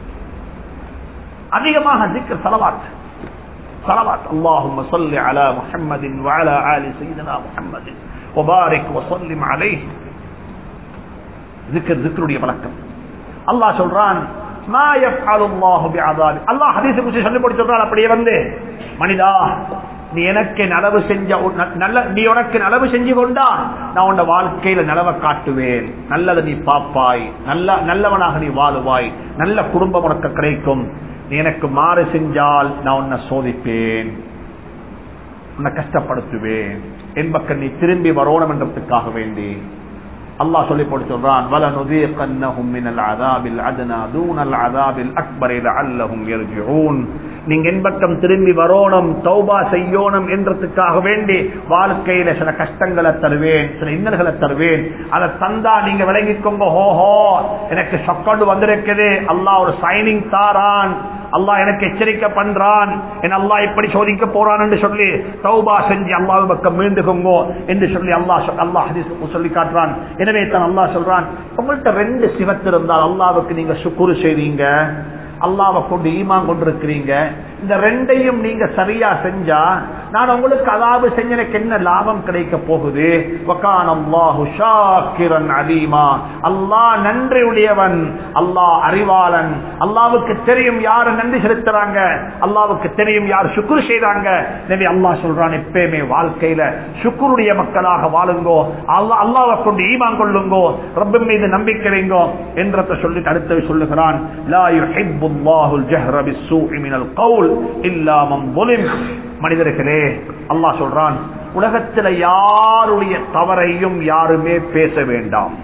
அதிகமாக ذிக்ர் ஸலவாத் صلوات اللهم صل على محمد وعلى آل سيدنا محمد وبارك وسلم عليه. ذكருடைய பழக்கம். அல்லாஹ் சொல்றான், ما يفعل الله بعذاب. அல்லாஹ் ஹதீஸ் குர்சி சொல்லி போட்டு சொல்றான், அப்படியே வந்து மனிதா நீ எனக்கு நலவு செஞ்ச நீ உனக்கு நலவு செஞ்சு கொண்டா நான் உன் வாழ்க்கையில நலவை காட்டுவேன், நல்லதை நீ பாப்பாய், நல்லவனாக நீ வாழுவாய், நல்ல குடும்பம் உனக்கு கிடைக்கும். நீ எனக்கு மாறு செஞ்சால் நான் உன்னை சோதிப்பேன், உன்னை கஷ்டப்படுத்துவேன், என் பக்கம் நீ திரும்பி வரணும் என்றதுக்காக வேண்டி அல்லாஹ் சொல்லி போட்டு சொல்றான், வலனுதீகன்னஹும் மினல் அஸாபில் அத்னா தூனல் அஸாபில் அக்பர் லஅல்லஹும் யர்ஜிஊன். நீங்க என் பக்கம் திரும்பி வரணும், தௌபா செய்யணும் என்றதுக்காக வேண்டி வாழ்க்கையில சில கஷ்டங்களை தருவேன், சில இன்னல்களை தருவேன். அதை தந்தா நீங்க விளங்கிக்கோங்க, ஹோஹோ எனக்கு சொக்கண்டு வந்திருக்குது, அல்லாஹ் ஒரு சைனிங் தாரான், அல்லாஹ் எனக்கு எச்சரிக்கை பண்றான், என் அல்லாஹ் இப்படி சோதிக்க போறான் என்று சொல்லி தௌபா செஞ்சு அல்லாஹ் பக்கம் மீண்டுகோங்க என்று சொல்லி அல்லாஹ் ஹதீஸ் சொல்லி காட்டுறான். எனவே தான் அல்லாஹ் சொல்றான், உங்கள்கிட்ட 2 சிவத்து இருந்தால் அல்லாஹ்வுக்கு நீங்க சுக்ர் செய்றீங்க, அல்லாஹ்வை கொண்டு ஈமான் கொண்டிருக்கிறீங்க, இந்த 2ஐயும் நீங்க சரியா செஞ்சா நான் உங்களுக்கு அதாவது செஞ்ச எனக்கு என்ன லாபம் கிடைக்க போகுது. வகானல்லாஹு ஷாக்கிரன் அலீமா. அல்லாஹ் நன்றி உடையவன், அல்லாஹ் அறிவாளன். அல்லாஹ்வுக்கு தெரியும் யாரு நன்றி செலுத்துறாங்க, அல்லாஹ்வுக்கு தெரியும் யார் சுக்ர் செய்றாங்க. எனவே அல்லாஹ் சொல்றான், எப்பவுமே வாழ்க்கையில சுக்ருடைய மக்களாக வாழுங்கோ, அல்லாஹ்வை கொண்டு ஈமான் கொள்ளுங்கோ, ரப்பின் மீது நம்பிக்கை வைங்கோ என்றத சொல்லி அடுத்து சொல்லுகிறான், லா யுஹிப்புல்லாஹுல் ஜஹ்ர பிஸ்ஸூஇ மினல் கௌல் இல்லா மன் ظلم. மனிதர்களே அல்லாஹ் சொல்றான், உலகத்தில் யாருடைய தவறையும் யாருமே பேச வேண்டாம்.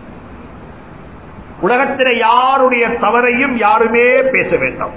உலகத்தில் யாருடைய தவறையும் யாருமே பேச வேண்டாம்.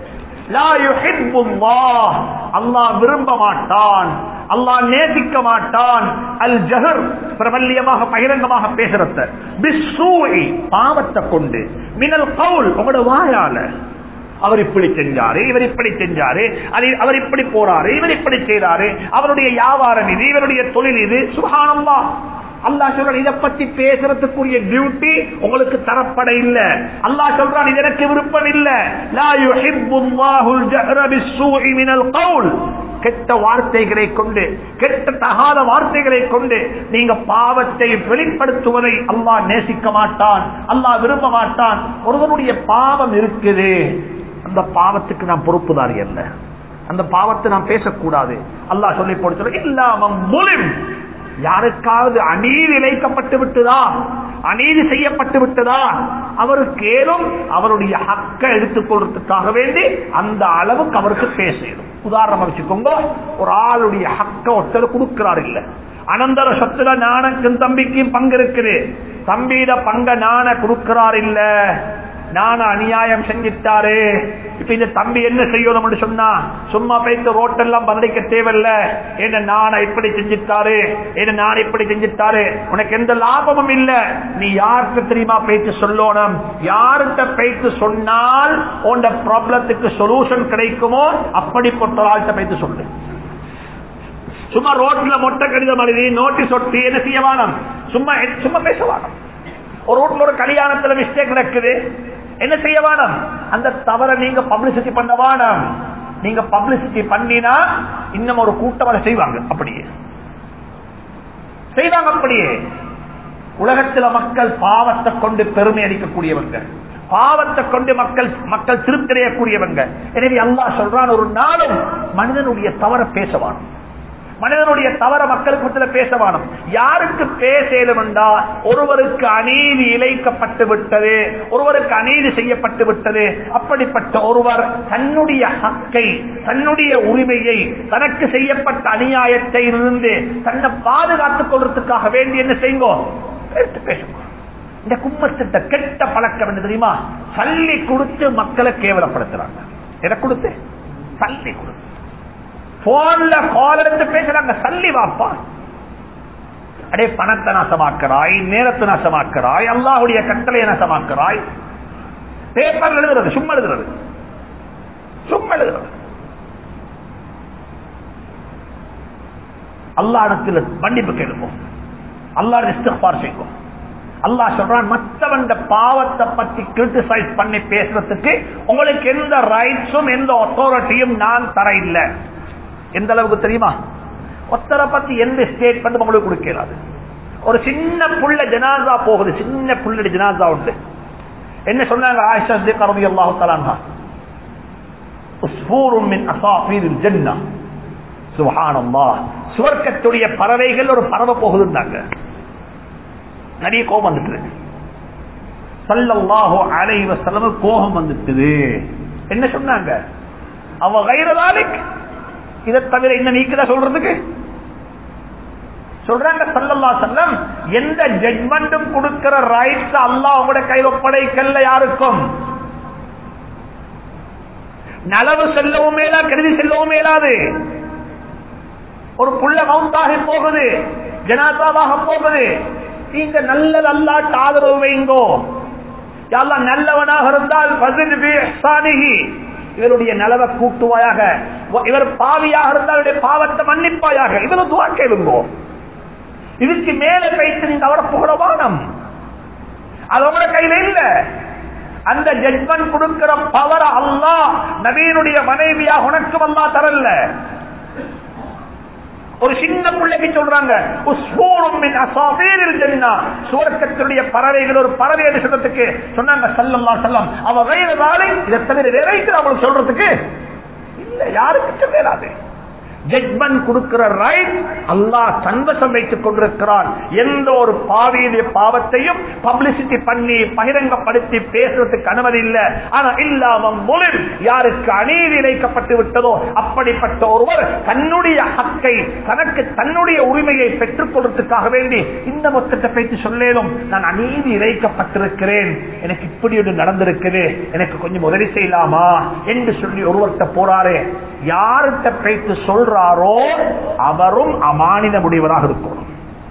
அல்லாஹ் விரும்ப மாட்டான், அல்லாஹ் நேசிக்க மாட்டான். அல் ஜஹர் பிரபல்யமாக பகிரங்கமாக பேசுறத பிஸ்ஸூஇ பாவத்தை கொண்டு, மினல் கவுல் உங்களோட வாயால அவர் இப்படி செஞ்சாரு, இவர் இப்படி செஞ்சாரு, அவர் இப்படி போறாரு, இவர் இப்படி செய்தாரு, அவருடைய வியாபாரம் இது, இவருடைய தொழில் இது. சுப்ஹானல்லாஹ், அல்லாஹ் சொல்றான் இதை பத்தி பேசுறதுக்குரிய டியூட்டி உங்களுக்கு தரப்பட இல்ல. அல்லாஹ் சொல்றான் இது எனக்கு விருப்பம் இல்ல. லா யுஹிப்புல்லாஹுல் ஜஹர பிஸ்ஸூஇ மினல் கவுல், கெட்ட வார்த்தைகளை கொண்டு, கெட்ட தகாத வார்த்தைகளை கொண்டு நீங்க பாவத்தை வெளிப்படுத்துவதை அல்லாஹ் நேசிக்க மாட்டான், அல்லாஹ் விரும்ப மாட்டான். ஒருவனுடைய பாவம் இருக்குது, அந்த பாவத்துக்கு நான் பொறுப்புதாரி அல்ல, அந்த பாவத்தை நான் பேசக்கூடாது. அல்லாஹ் சொல்லி போட்டு இல்லாம முலிம், யாருக்காவது அநீதி இழைக்கப்பட்டு விட்டதா, அநீதி செய்யப்பட்டு விட்டதா, அவருக்கு ஏதும் அவருடைய ஹக்க எடுத்துக்கொள்றதுக்காக வேண்டி அந்த அளவுக்கு அவருக்கு பேசணும். உதாரணம் வச்சுக்கோங்க, ஒரு ஆளுடைய ஹக்க ஒருத்தர் கொடுக்கிறார் இல்ல, அனந்தர சொத்துல நானுக்கும் தம்பிக்கும் பங்கு இருக்குது, தம்பியிட பங்க நான கொடுக்கிறார் இல்ல, நான அநியாயம் செஞ்சிட்டாரு. இப்ப இந்த தம்பி என்ன செய்யணும் சொன்னா, சும்மா போயிட்டு ரோட்டெல்லாம் பதிலளிக்க தேவையில்ல, என்ன நான இப்படி செஞ்சிட்டாரு, என்ன நான் இப்படி செஞ்சிட்டாரு, உனக்கு எந்த லாபமும் இல்ல. நீ யாருக்கு தெரியுமா பேச்சு சொல்லணும், யார்கிட்ட பேச்சு சொன்னால் உன் ப்ராப்ளத்துக்கு சொல்யூஷன் கிடைக்குமோ அப்படிப்பட்ட ஆள்கிட்ட பேச்சு சொல்லு. சும்மா ரோட்ல மொட்டை கடிதம் எழுதி நோட்டீஸ் ஒட்டி என்ன செய்ய வேணும், சும்மா சும்மா பேச வேணும். ஒரு ரோட்ல ஒரு கல்யாணத்துல மிஸ்டேக் நடக்குது, என்ன செய்ய வேணும், அந்த தவறை நீங்க பப்ளிசிட்டி பண்ண வேணும். நீங்க பப்ளிசிட்டி பண்ணினா இன்னும் ஒரு கூட்டம் செய்வாங்க, அப்படியே செய்வாங்க. அப்படியே உலகத்தில் மக்கள் பாவத்தை கொண்டு பெருமை அளிக்கக்கூடியவங்க, பாவத்தை கொண்டு மக்கள் திருப்தி அடையக்கூடியவங்க. எனவே அல்லாஹ் சொல்றான், ஒரு நாளும் மனிதனுடைய தவற பேசவான், மனிதனுடைய தவற மக்களுக்கு பேசவானும். யாருக்கு பேசலும் என்றா, ஒருவருக்கு அநீதி இழைக்கப்பட்டு விட்டது, ஒருவருக்கு அநீதி செய்யப்பட்டு விட்டது. அப்படிப்பட்ட ஒருவர் தன்னுடைய ஹக்கை, தன்னுடைய உரிமையை, தனக்கு செய்யப்பட்ட அநியாயத்தை இருந்து தன்னை பாதுகாத்துக் கொள்றதுக்காக வேண்டி என்ன செய்யுங்க, பேசுங்க. இந்த கும்பத்திட்ட கெட்ட பழக்கம் என்ன தெரியுமா, சல்லி கொடுத்து மக்களை கேவலப்படுத்துறாங்க. எதை கொடுத்து? சல்லி கொடுத்து. போன்ல கால் எடுத்து பேசுறாங்க, சல்லி வாப்பா, அடே பணத்தை நாசமாக்குறாய், நேரத்தை நாசமாக்குறாய், அல்லாஹ்வுடைய கட்டளையை நாசமாக்குறாய். பேப்பர் எழுதுறது, சும்மா எழுதுறது, சும்மா எழுதுறது. அல்லாஹ்விடத்தில் மன்னிப்பு கேளுவோம், அல்லாஹ் இஸ்திக்பார் செய்வோம். அல்லாஹ் சொல்றான், மற்றவன் பாவத்தை பத்தி கிரிட்டிசைஸ் பண்ணி பேசுறதுக்கு உங்களுக்கு எந்த ரைட்ஸும் எந்த அத்தாரிட்டியும் நான் தர இல்லை. எந்த அளவுக்கு தெரியுமா, ஒத்தரை பத்தி எந்த ஸ்டேட்மெண்ட் உங்களுக்கு கொடுக்கிறாது. ஒரு சின்ன புள்ள ஜனாசா போகுது, சின்ன புள்ள ஜனாசா உண்டு. என்ன சொன்னாங்க ஆயிஷா சித்திகா ரலியல்லாஹு தஆலா அன்ஹா, உஸ்ஃபூரும் மின் அஸாஃபீரில் ஜன்னah, சுப்ஹானல்லாஹ், சுவர்க்கத்துடைய பறவைகள் ஒரு பறவை போகுதுன்னாங்க. நிறைய கோபம் வந்துட்டு, ஸல்லல்லாஹு அலைஹி வஸல்லம் கோபம் வந்துட்டு. என்ன சொன்னாங்க, அவ கைரதாலிக், இதை தவிர இன்னும் நீக்குதா சொல்றதுக்கு சொல்றாங்க. ஸல்லல்லாஹு அலைஹி வஸல்லம் எந்த ஜட்ஜ்மென்ட்டும் கொடுக்கிற ரைட்ஸ் அல்லாஹ் உங்களோட கையில் ஒப்படைக்கல. யாருக்கும் நலவு செல்லவும் மேலா, கருதி செல்லவும் மேலாது. ஒரு புள்ள மௌத்தாகி போகுது, ஜனாசாவாக போகுது, நீங்க நல்லது அல்லாஹ்வுக்கு ஆதரவு வைங்கோ. யா அல்லாஹ் நல்லவனாக இருந்தால் ஃபஸில் பி இஹ்சானிஹி, இவருடைய நலவை கூட்டுவாயாக, இவர் பாவியாக இருந்தால் பாவத்தை மன்னிப்பாயாக, இவரு துஆ கேளுங்கோ. இதுக்கு மேல பேசி நீங்க அவரை புகழவானம், அது உங்களோட கையில இல்ல. அந்த ஜட்மெண்ட் கொடுக்கிற பவர் அல்லாஹ் நபியினுடைய மனைவியாக உனக்கும் அல்லாஹ் தரல. ஒரு சின்ன பிள்ளைக்கு சொல்றாங்க, உஸ்ஃபூரும் மின் அஸாஃபீரில் ஜன்னah, சுவர்க்கத்துடைய பறவைகள் ஒரு பறவை என்று சொல்றதுக்கு சொன்னாங்க ஸல்லல்லாஹு அலைஹி வஸல்லம். அவ கைரதாலிக், இதை தவிர வேற அவங்களுக்கு சொல்றதுக்கு இல்ல, யாருக்கு சொல்லலாது. ஜட்மெண்ட் கொடுக்கிற ரைட் அல்லாஹ் தன்வசம் வைத்துக் கொண்டிருக்கிறான். எந்த ஒரு பாவியுடைய பாவத்தையும் பப்ளிசிட்டி பண்ணி பகிரங்கப்படுத்தி பேசுறதுக்கு அனுமதி இல்லை. ஆனா இல்லாமல் மூலம் யாருக்கு அநீதி இழைக்கப்பட்டு விட்டதோ அப்படிப்பட்ட ஒருவர் தன்னுடைய ஹக்கை தனக்கு தன்னுடைய உரிமையை பெற்றுக் கொள்றதுக்காக வேண்டி இந்த மொத்தத்தை பேச்சு சொல்லேனும் நான் அநீதி இழைக்கப்பட்டிருக்கிறேன், எனக்கு இப்படி ஒன்று நடந்திருக்குது, எனக்கு கொஞ்சம் உதவி செய்யலாமா என்று சொல்லி ஒருவர்கிட்ட போறாரே, யார்கிட்ட பேச்சு சொல்றாரோ அவரும் அமானித முடிவராக இருக்கணும்.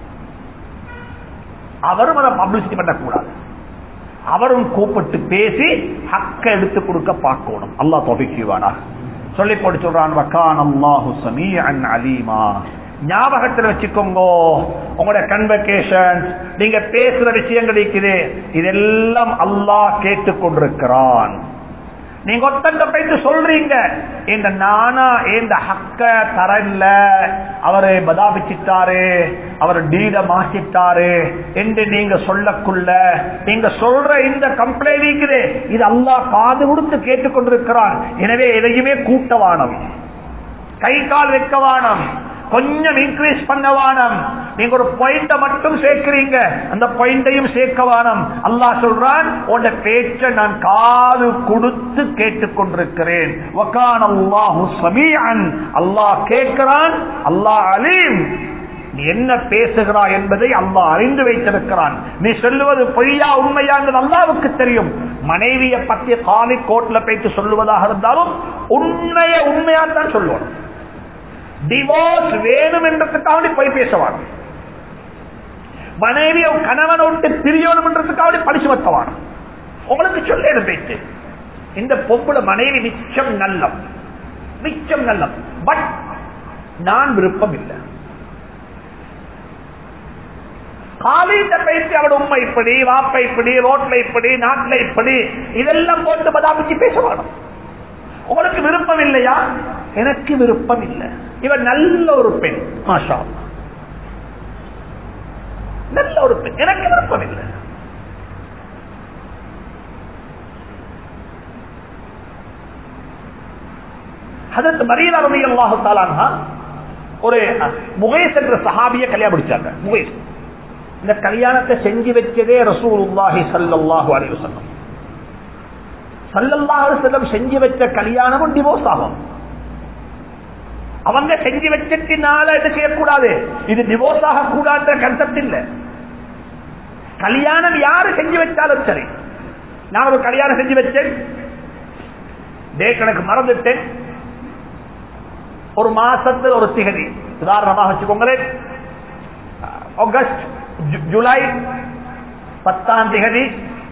அவரும் அதை பப்ளிசிட்டி பண்ணக்கூடாது. அவரும் கூப்பிட்டு பேசி ஹக்க எடுத்து கொடுக்க பார்க்கணும். அல்லாஹ் தௌஃபீக் செய்வானா. சொல்லி போட்டு சொல்றான், வகான அல்லாஹு ஸமீஅன் அலீமா. ஞாபகத்தில் வச்சுக்கோங்க, உங்களுடைய கன்வகேஷன் நீங்க பேசுற விஷயங்கள் இருக்குது, இதெல்லாம் அல்லாஹ் கேட்டுக்கொண்டிருக்கிறான். நீங்க ஒத்தங்க போயிட்டு சொல்றீங்க, இந்த நானா இந்த ஹக்க தரல, அவரை பதாபிச்சிட்டாரு, அவர் டீட மாசிட்டாரு என்று நீங்க சொல்லக்குள்ள நீங்க சொல்ற இந்த கம்ப்ளைண்ட் இருக்குது, இது அல்லாஹ் காது கொடுத்து கேட்டுக்கொண்டிருக்கிறான். எனவே எதையுமே கூட்டவானம், கை கால் வைக்கவானம், கொஞ்சம் இன்க்ரீஸ் பண்ணவானம். நீங்க ஒரு பாயிண்ட மட்டும் சேர்க்கிறீங்க, அந்த பாயிண்டையும் சேர்க்கவானம். அல்லாஹ் சொல்றான், உன்ட பேச்ச நான் காது கொடுத்து கேட்டுக்கொண்டிருக்கிறேன். வகான அல்லாஹு ஸமீஅன், அல்லாஹ் கேட்கிறான், அல்லாஹ் அலீம், நீ என்ன பேசுகிறாய் என்பதை அல்லாஹ் அறிந்து வைத்திருக்கிறான். நீ சொல்லுவது பொய்யா உண்மையா என்று அல்லாஹ்வுக்கு தெரியும். மனைவியை பற்றி காலி கோட்ல பேச்சு சொல்லுவதாக இருந்தாலும் உண்மையா தான் சொல்லுவோம். டிவோர்ஸ் வேணும் என்றதுக்காக போய் பேசவான், மனைவிய கணவன் விட்டு பிரியணும் என்றதுக்காக படிச்சு வைக்கவான். உங்களுக்கு சொல்ல பேச்சு, இந்த பொம்புல மனைவி மிச்சம் நல்லம், மிச்சம் நல்லம், பட் நான் விருப்பம் இல்லை. காலிட்ட பேசி அவட உண்மை இப்படி, வாப்ப இப்படி, ரோட்ல இப்படி, நாட்டுல இப்படி, இதெல்லாம் போட்டு பதாபிச்சு பேசவான். உங்களுக்கு விருப்பம் இல்லையா? எனக்கு விருப்பம் இல்லை. இவர் நல்ல ஒரு பெண், மாஷா அல்லாஹ், நல்ல ஒரு பெண், எனக்கு விருப்பம் இல்லை. ஹஜ்ரத் மரியம் ரலியல்லாஹு தஆலா அன்ஹா ஒரு முகைஸ் என்ற சஹாபியை கல்யாணம் முடிச்சாங்க. முகைஸ், இந்த கல்யாணத்தை செஞ்சு வச்சதே ரசூலுல்லாஹி ஸல்லல்லாஹு அலைஹி வஸல்லம். ஸல்லல்லாஹு அலைஹி வஸல்லம் செஞ்சு வச்ச கல்யாணமும் டிவோர்ஸ் ஆகும். அவங்க செஞ்சு வச்சதுனால இது செய்யக்கூடாது, இது டிவோர்ஸ் ஆக கூடாத கன்செப்ட் இல்ல. கல்யாணம் யாரு செஞ்சு வச்சாலும் சரி, நான் ஒரு கல்யாணம் செஞ்சு வச்சேன், டேட் எனக்கு மறந்துட்டேன், ஒரு மாசத்துல ஒரு திகதி, உதாரணமாக வச்சுக்கோங்களேன், ஆகஸ்ட் ஜூலை 10ஆம் திகதி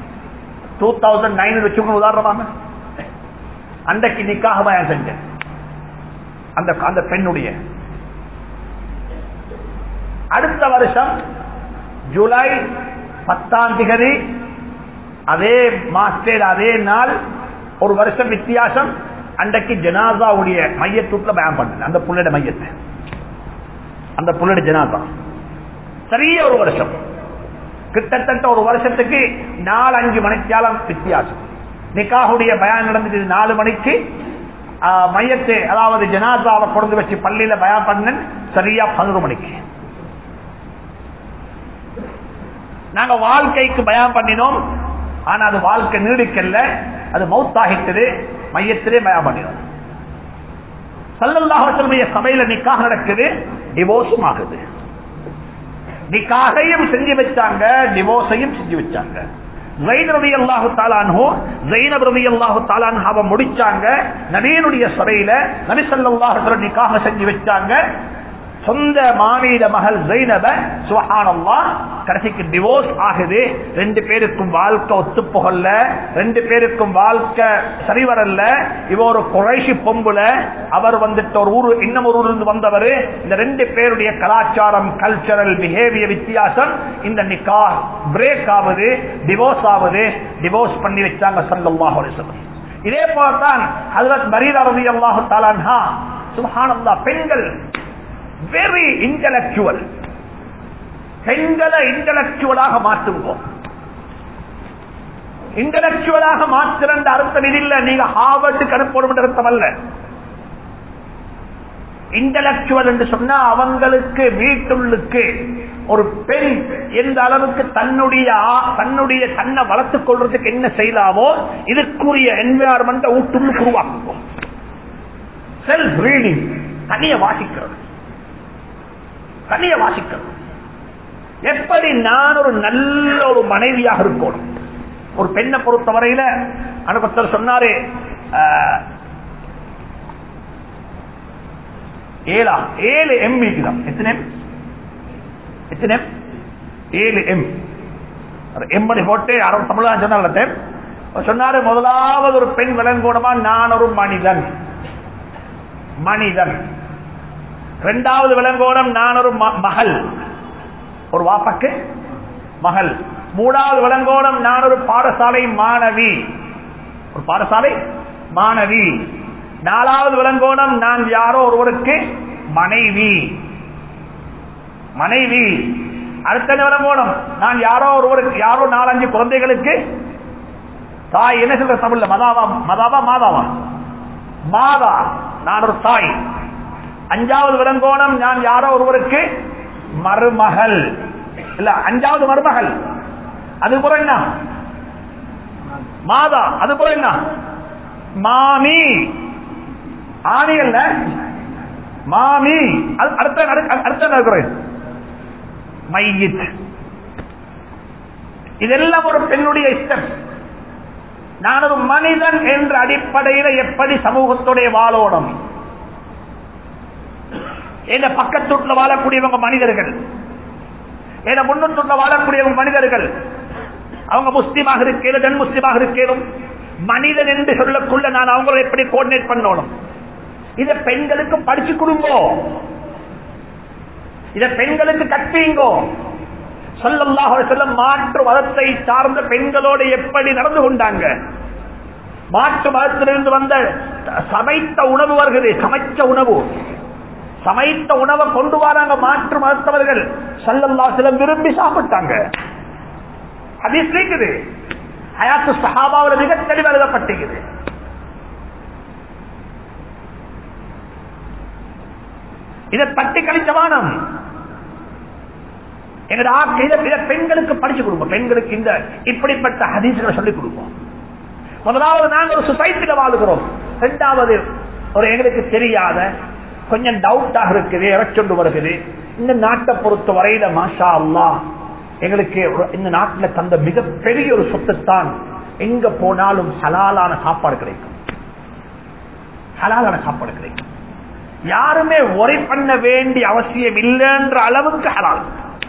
2009 வச்சுக்கோங்க உதாரணமாக, அன்றைக்கு நிக்காஹ் பயான் செஞ்சேன். அந்த பெண்ணுடைய அடுத்த வருஷம் ஜூலை 10ஆம் திகதி அதே மாஸ்டர் அதே நாள், ஒரு வருஷம் வித்தியாசம், அன்றைக்கு ஜனாசாவுடைய மையத்தூட்ல பயான் பண்ணல. அந்த புள்ளையோட மையத்தை, அந்த புள்ளையோட ஜனாசா சரியா ஒரு வருஷம், கிட்டத்தட்ட ஒரு வருஷத்துக்கு 4-5 மணிக்காலம் வித்தியாசம். நிக்காஹுடைய பயான் நடந்தது 4 மணிக்கு, மையத்தை அதாவது ஜனாசாவை கொண்டு வச்சு பள்ளியில பயான் பண்ண சரியா 11 மணிக்கு. நாங்க வாழ்க்கைக்கு பயான் பண்ணினோம், ஆனா அது வாழ்க்கை நீடிக்கல, அது மௌத்தாகிட்டது, மையத்திலே பயான் பண்ணினோம். ஸல்லல்லாஹு அலைஹி வஸல்லம் சபையில நிக்காஹ் நடக்குது, டிவோர்ஸும் ஆகுது. நிக்காஹையும் செஞ்சு வச்சாங்க, டிவோர்ஸையும் செஞ்சு வச்சாங்க. ஸைனப் ரலியல்லாஹு தஆலா அன்ஹு, ஸைனப் ரலியல்லாஹு தஆலா அன்ஹாவை முடிச்சாங்க. நபியினுடைய சபையில நபி ஸல்லல்லாஹு அலைஹி வஸல்லம் நிக்காஹ் செஞ்சு வச்சாங்க. சொந்த மாமீத மகள் ஸைனப சுப்ஹானல்லாஹ் கடைசிக்கு டிவோர்ஸ் ஆகுது. 2 பேருக்கும் வாழ்க்கை ஒத்து போகல, 2 பேருக்கும் வாழ்க்கை சரி வரல. இவ ஒரு குறைஷி பொம்புல, அவர் வந்துட்டு ஒரு ஊர், இன்னும் ஒரு ஊர்ல இருந்து வந்தவர். இந்த 2 பேருடைய கலாச்சாரம், கல்ச்சரல் பிஹேவியர் வித்தியாசம். இந்த நிக்காஹ் பிரேக் ஆகுது, டிவோர்ஸ் ஆகுது. டிவோர்ஸ் பண்ணி வச்சாங்க ஸல்லல்லாஹு அலைஹி வஸல்லம். இதே போலதான் ஹஜ்ரத் மரியம் ரலியல்லாஹு தஆலா அன்ஹா, சுப்ஹானல்லாஹ், பெண்கள் வெரி இன்டலெக்சுவல், பெண்களை இன்டலெக்சுவலாக மாற்றுவோம். இன்டலெக்சுவலாக மாற்றுற அர்த்தம் இது இல்ல, நீங்க ஹார்வர்டுக்கு அனுப்பணும் அர்த்தம் அல்ல. இன்டலெக்சுவல் என்று சொன்னா அவங்களுக்கு வீட்டுள்ளுக்கு ஒரு பெண் எந்த அளவுக்கு தன்னை வளர்த்துக் கொள்றதுக்கு என்ன செய்யலாமோ இதுக்குரிய என்வாயர்மெண்ட் ஊட்டுள்ளுக்கு உருவாக்குவோம். செல்ஃப் ரீடிங், தனிய வாசிக்கிறது. எப்படி நான் ஒரு நல்ல ஒரு மனைவியாக இருக்கணும். ஒரு பெண்ணை பொறுத்தவரையில அனுபவத்தில் சொன்னாரு 7 எம் தான். எத்தனை எம்? 7 எம். எம்படி போட்டு தமிழ் சொன்ன சொன்னாரு, முதலாவது ஒரு பெண் விளங்கோணமா நான் ஒரு மனிதன். இரண்டாவது விளங்கோணம் நான் ஒரு மகள், ஒரு வாப்பக்கு மகள். மூணாவது விளங்கோணம் நான் ஒரு பாடசாலை மாணவி. நாலாவது விளங்கோணம் நான் யாரோ ஒருவருக்கு மனைவி. அடுத்த விளங்கோணம் நான் யாரோ 4-5 குழந்தைகளுக்கு தாய். என்ன சொல்ற தமிழ்ல? மாதாவா? நான் ஒரு தாய். 5வது விளங்கோணம் நான் யாரோ ஒருவருக்கு மருமகள். இல்ல 5வது மருமகள். அது போல என்ன? மாதா. அது போல என்ன? மாமி. ஆணி அல்ல, மாமி. அடுத்த மையித். இதெல்லாம் ஒரு பெண்ணுடைய இஷ்டம். நான் ஒரு மனிதன் என்ற அடிப்படையில் எப்படி சமூகத்துடைய வாழோடும். என் பக்கத்துள்ள வாழக்கூடியவங்க மனிதர்கள், என் முன்னூற்றுள்ள வாழக்கூடியவங்க மனிதர்கள். அவங்க முஸ்லீமாக இருக்கேன், தென் முஸ்லீமாக இருக்கேனும் மனிதன் என்று சொல்லக்குள்ள நான் அவங்களை எப்படி கோஆர்டினேட் பண்ணணும். இதை பெண்களுக்கு படிச்சு கொடுங்கோ, இதை பெண்களுக்கு கற்பீங்கோ. ஸல்லல்லாஹு அலைஹி வஸல்லம் மாற்று மதத்தை சார்ந்த பெண்களோடு எப்படி நடந்து கொண்டாங்க. மாற்று மதத்திலிருந்து வந்த சமைத்த உணவு வருகிறது, சமைத்த உணவை கொண்டு வராங்க மாற்று மதத்தவர்கள். ஸல்லல்லாஹு அலைஹி வஸல்லம் விரும்பி சாப்பிட்டாங்க. ஹதீஸ் இருக்குது, ஹயாத்து ஸஹாபாவுல மிக தெளிவாக எழுதப்பட்டிருக்கிறது. இதை தட்டி கழிச்சவானம் பெண்களுக்கு படிச்சு கொடுப்போம். பெண்களுக்கு இந்த இப்படிப்பட்ட ஹதீஸ்களை சொல்லிக் கொடுப்போம். முதலாவது நாங்கள் ஒரு சொசைட்டில வாழுகிறோம். இரண்டாவது ஒரு எங்களுக்கு தெரியாத கொஞ்சம் டவுட்டாக இருக்குது, இறச்சொண்டு வருகிறது. இந்த நாட்டை பொறுத்த வரையில மாஷா அல்லாஹ் எங்களுக்கு இந்த நாட்டில் தந்த மிகப்பெரிய ஒரு சொத்துத்தான் எங்க போனாலும் ஹலாலான சாப்பாடு கிடைக்கும். யாருமே ஒரே பண்ண வேண்டிய அவசியம் இல்லைன்ற அளவுக்கு ஹலால்.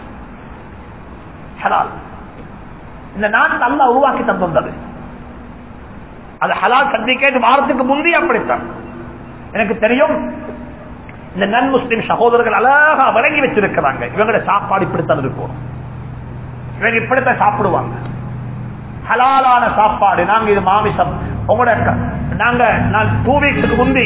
இந்த நாட்டை அல்லாஹ் உருவாக்கி தந்தது. அது ஹலால் சர்டிபிகேட் வாரத்துக்கு முந்தைய அப்படித்தான். எனக்கு தெரியும், இந்த நன் முஸ்லிம் சகோதரர்கள் அழகா விளங்கி வச்சிருக்கிறாங்க. இவங்களுடைய சாப்பாடு இப்படித்தான் இருக்கும், இவங்க இப்படித்தான் சாப்பிடுவாங்க. ஹலாலான சாப்பாடு. நாங்க இது மாமிசம் உங்களோட நாங்க 2 வீக்ஸுக்கு முந்தி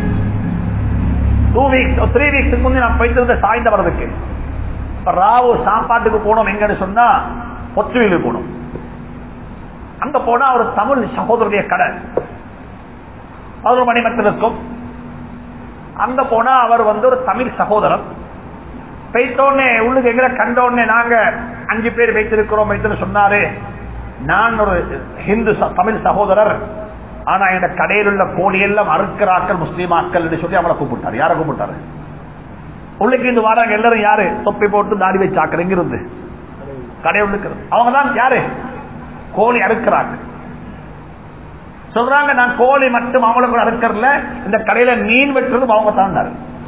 3 வீக்ஸுக்கு முந்தி நான் போயிட்டு இருந்த சாய்ந்த வரதுக்கு ராவு சாப்பாட்டுக்கு போனோம். எங்கன்னு சொன்னா பொத்துவிலுக்கு போனோம். அங்க போனா ஒரு தமிழ் சகோதரருடைய கடை 11 மணி மட்டும் இருக்கும். அங்க போனா அவர் ஒரு தமிழ் சகோதரர். போயிட்டோன்னே உள்ளுக்கு எங்களை கண்டோடனே நாங்க 5 பேர் வைத்திருக்கிறோம் சொன்னாரு. நான் ஒரு ஹிந்து தமிழ் சகோதரர், ஆனா இந்த கடையில் உள்ள கோழி எல்லாம் அறுக்கிறாக்கள் முஸ்லீமாக்கள் சொல்லி அவளை கூப்பிட்டாரு. யாரை கூப்பிட்டாரு? உள்ளுக்கு இருந்து வராங்க எல்லாரும். யாரு? தொப்பி போட்டு தாடி வச்சாக்கள் எங்கிருந்து கடையுள்ளுக்கு. அவங்க தான் யாரு? கோழி அறுக்கிறாங்க. சொல்றாங்க, நான் கோழி மட்டும் அவங்கள கூட அறுக்கறல, இந்த கடையில மீன் வெட்டுறதும் அவங்க தான்.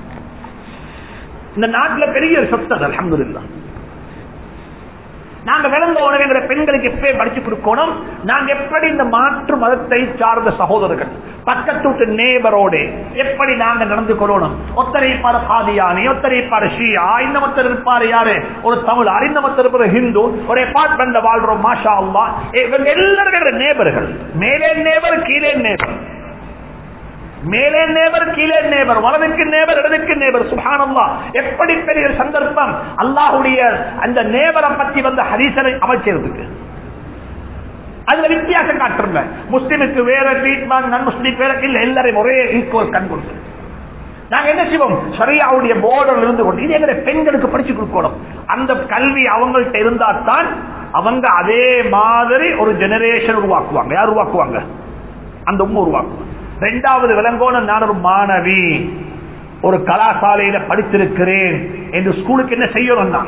இந்த நாட்டில் பெரிய சொத்து அல்ஹம்துலில்லாஹ். நாங்க விளங்க பெண்களுக்கு எப்ப படிச்சு கொடுக்கணும். நாங்க எப்படி இந்த மாற்று மதத்தை சார்ந்த சகோதரர்கள் பக்கத்து நேபரோடு எப்படி நாங்க நடந்து கொள்ளணும். ஒத்தரை இருப்பாரு காதியானி, ஒத்தரை இருப்பாரு ஷியா, இந்த மத்தர் இருப்பாரு யாரு ஒரு தமிழ், இந்த மத்தர் இருப்பாரு ஹிந்து. ஒரு அபார்ட்மெண்ட்ல வாழ்றோம் மாஷா அல்லாஹ். இவங்க எல்லாரும் நேபர்கள். மேலே நேபர், கீழே நேபர், மேலே நேபர், கீழே நேபர், வலதுக்கு நேபர், இடதுக்கு நேபர். சுப்ஹானல்லாஹ், எப்படி பெரிய சந்தர்ப்பம் அல்லாஹ்வுடைய அந்த நேபரை பற்றி வந்த ஹதீஸை அமைச்சிருக்கு. அதுல வித்தியாசம் காட்டுறல. முஸ்லிமுக்கு வேற ட்ரீட்மெண்ட், நான் முஸ்லிம் வேற இல்ல, எல்லாரையும் ஒரே ஈக்குவல் கண் கொடுத்து நாங்க என்ன செய்வோம்? ஷரியாவுடைய போர்டர் இருந்து கொண்டு இது எங்க பெண்களுக்கு படிச்சு கொடுக்கணும். அந்த கல்வி அவங்கள்ட்ட இருந்தா தான் அவங்க அதே மாதிரி ஒரு ஜெனரேஷன் உருவாக்குவாங்க. யார் உருவாக்குவாங்க? அந்த உருவாக்குவாங்க. இரண்டாவது விளங்கோணம், நான் ஒரு மாணவி, ஒரு கலாசாலையில படித்திருக்கிறேன் என்று ஸ்கூலுக்கு என்ன செய்யணும்? நான்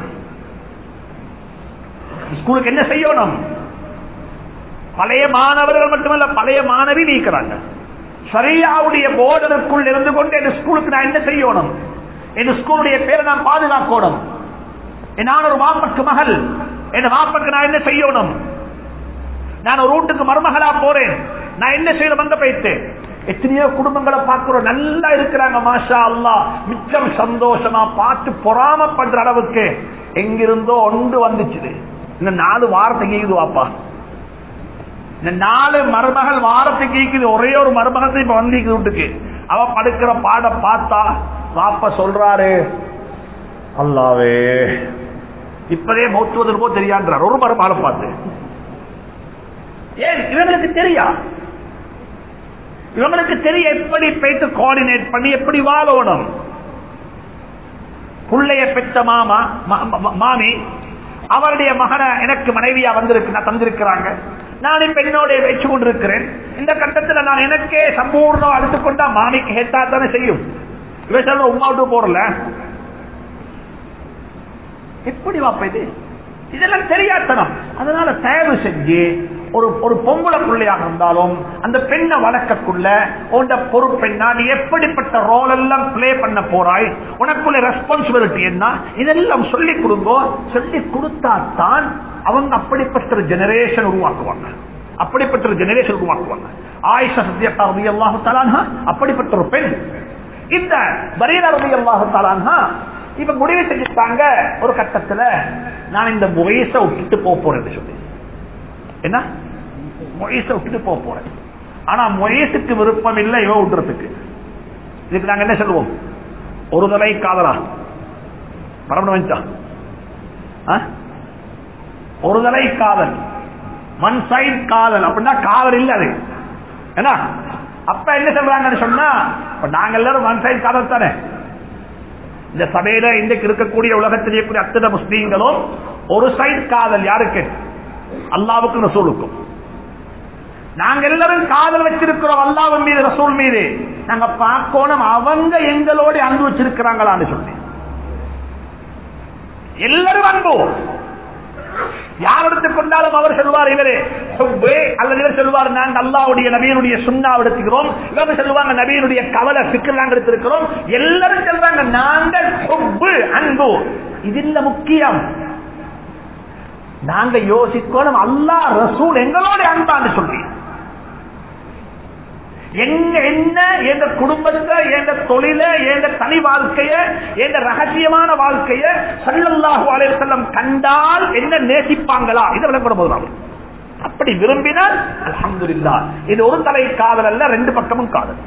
ஸ்கூலுக்கு என்ன செய்யணும்? பழைய மாணவர்கள் மட்டுமல்ல, பழைய மாணவி நீக்கிறாங்க. ஷரியாவுடைய போர்டருக்குள் இருந்து கொண்டு என் ஸ்கூலுக்கு நான் என்ன செய்யணும்? என் ஸ்கூலுடைய பேரை நான் பாதுகாக்கணும். நான் ஒரு மாப்பக்கு மகள், என் மாப்பக்கு நான் என்ன செய்யணும்? நான் ஒரு வீட்டுக்கு மருமகளா போறேன், நான் என்ன செய்யணும்? அங்க போயிட்டு எத்தனையோ குடும்பங்களை பார்க்கிறோம், நல்லா இருக்கிறாங்க, மாஷா அல்லாஹ், மிச்சம் சந்தோஷமா பார்த்து பொறாமப்படுற அளவுக்கு எங்கிருந்தோ ஒன்று வந்துச்சு. இந்த 4 வாரத்துக்கு கேக்குது வாப்பா, இந்த 4 மருமகள் வாரத்துக்கு கேக்குது. ஒரே ஒரு மருமகள் இப்ப வந்து வீட்டுக்கு அவ படுக்கிற பாட பார்த்தா வாப்பா சொல்றாரு, அல்லாவே இப்பதே மௌத்துவதற்கோ தெரியான்றார். ஒரு மருமகளை பார்த்து. ஏன்? இவங்களுக்கு தெரியா, இவங்களுக்கு தெரிய எப்படி போயிட்டு கோஆர்டினேட் பண்ணி எப்படி வாழணும். புள்ளைய பெற்ற மாமா மாமி அவருடைய மகனை எனக்கு மனைவியா வந்திருக்கு தந்திருக்கிறாங்க. நான் இப்ப என்னோட வச்சு கொண்டிருக்கிறேன். இந்த கட்டத்தில் நான் எனக்கே சம்பூர்ணம் அடுத்துக்கொண்டா மாமிக்கு ஹெட்டா தானே செய்யும். இவன் உமா விட்டு போறல எப்படி வாப்ப இது? இதெல்லாம் தெரியாதனம். அதனால தயவு செஞ்சு ஒரு பொம்பளை பிள்ளையாக இருந்தாலும் அந்த பெண்ணை வளர்க்கக்குள்ள உண்ட பொறுப்பெண்ணா, நீ எப்படிப்பட்ட ரோல் எல்லாம் பிளே பண்ண போறாய், உனக்குள்ள ரெஸ்பான்சிபிலிட்டி என்ன, இதெல்லாம் சொல்லி கொடுங்கோ. சொல்லி கொடுத்தாத்தான் அவங்க அப்படிப்பட்ட ஒரு ஜெனரேஷன் உருவாக்குவாங்க. அப்படிப்பட்ட ஒரு ஜெனரேஷன் உருவாக்குவாங்க. ஆயிஷா சித்தியக்கா ரலியல்லாஹு தஆலா அன்ஹா அப்படிப்பட்ட ஒரு பெண். இந்த பரீரா ரலியல்லாஹு தஆலா அன்ஹா இப்ப முடிவு செஞ்சுட்டாங்க ஒரு கட்டத்துல, நான் இந்த முயசை விட்டுட்டு போறேன் சொல்லி. என்ன? முயசை விட்டுட்டு போறேன். ஆனா முயசுக்கு விருப்பம் இல்லை இவ விட்டுறதுக்கு. இதுக்கு நாங்க என்ன சொல்லுவோம்? ஒரு தலை காதலா பரம ஒரு தலை காதல், ஒன் சைட் காதல் அப்படின்னா காதல் இல்ல அது. என்ன அப்ப என்ன சொல்றாங்கன்னு சொன்னா, நாங்க எல்லாரும் ஒன் சைட் காதல் தானே. இந்த சபையில இன்றைக்கு இருக்கக்கூடிய உலகத்திலே அத்தனை முஸ்லீம்களும் ஒரு சைடு காதல். யாருக்கு? அல்லாவுக்கும் ரசூலுக்கும். நாங்க எல்லாரும் காதல் வச்சிருக்கிறோம் அல்லாஹ்வின் மீது, ரசூல் மீது. நாங்க பார்க்கணும் அவங்க எங்களோட அன்பு வச்சிருக்கிறாங்களான்னு சொல்லி. எல்லாரும் அன்பு. யார் எடுத்துக்கொண்டாலும் அவர் சொல்வார் இவரு அல்லது இவர் சொல்வார் நாங்கள் அல்லாஹ்வுடைய நபியினுடைய சுன்னா எடுத்துக்கிறோம், இவங்க சொல்லுவாங்க நபியினுடைய கவலை சிக்கல் நாங்கள் எடுத்திருக்கிறோம். எல்லாரும் சொல்றாங்க நாங்கள் அன்பு. இதுல முக்கியம் நாங்க யோசிக்கணும் அல்லாஹ் ரசூல் எங்களோட அன்பான்னு சொல்லி. என்ன எந்த குடும்பத்தை, எந்த தொழில, எந்த தனி வாழ்க்கைய, எந்த ரகசியமான வாழ்க்கைய ஸல்லல்லாஹு அலைஹி வஸல்லம் கண்டால் என்ன நேசிப்பாங்களா இதை விளக்கப்பட போதும். அப்படி விரும்பினால் அல்ஹம்துலில்லாஹ். இது ஒரு தலை காதல் அல்ல, 2 பக்கமும் காதல்.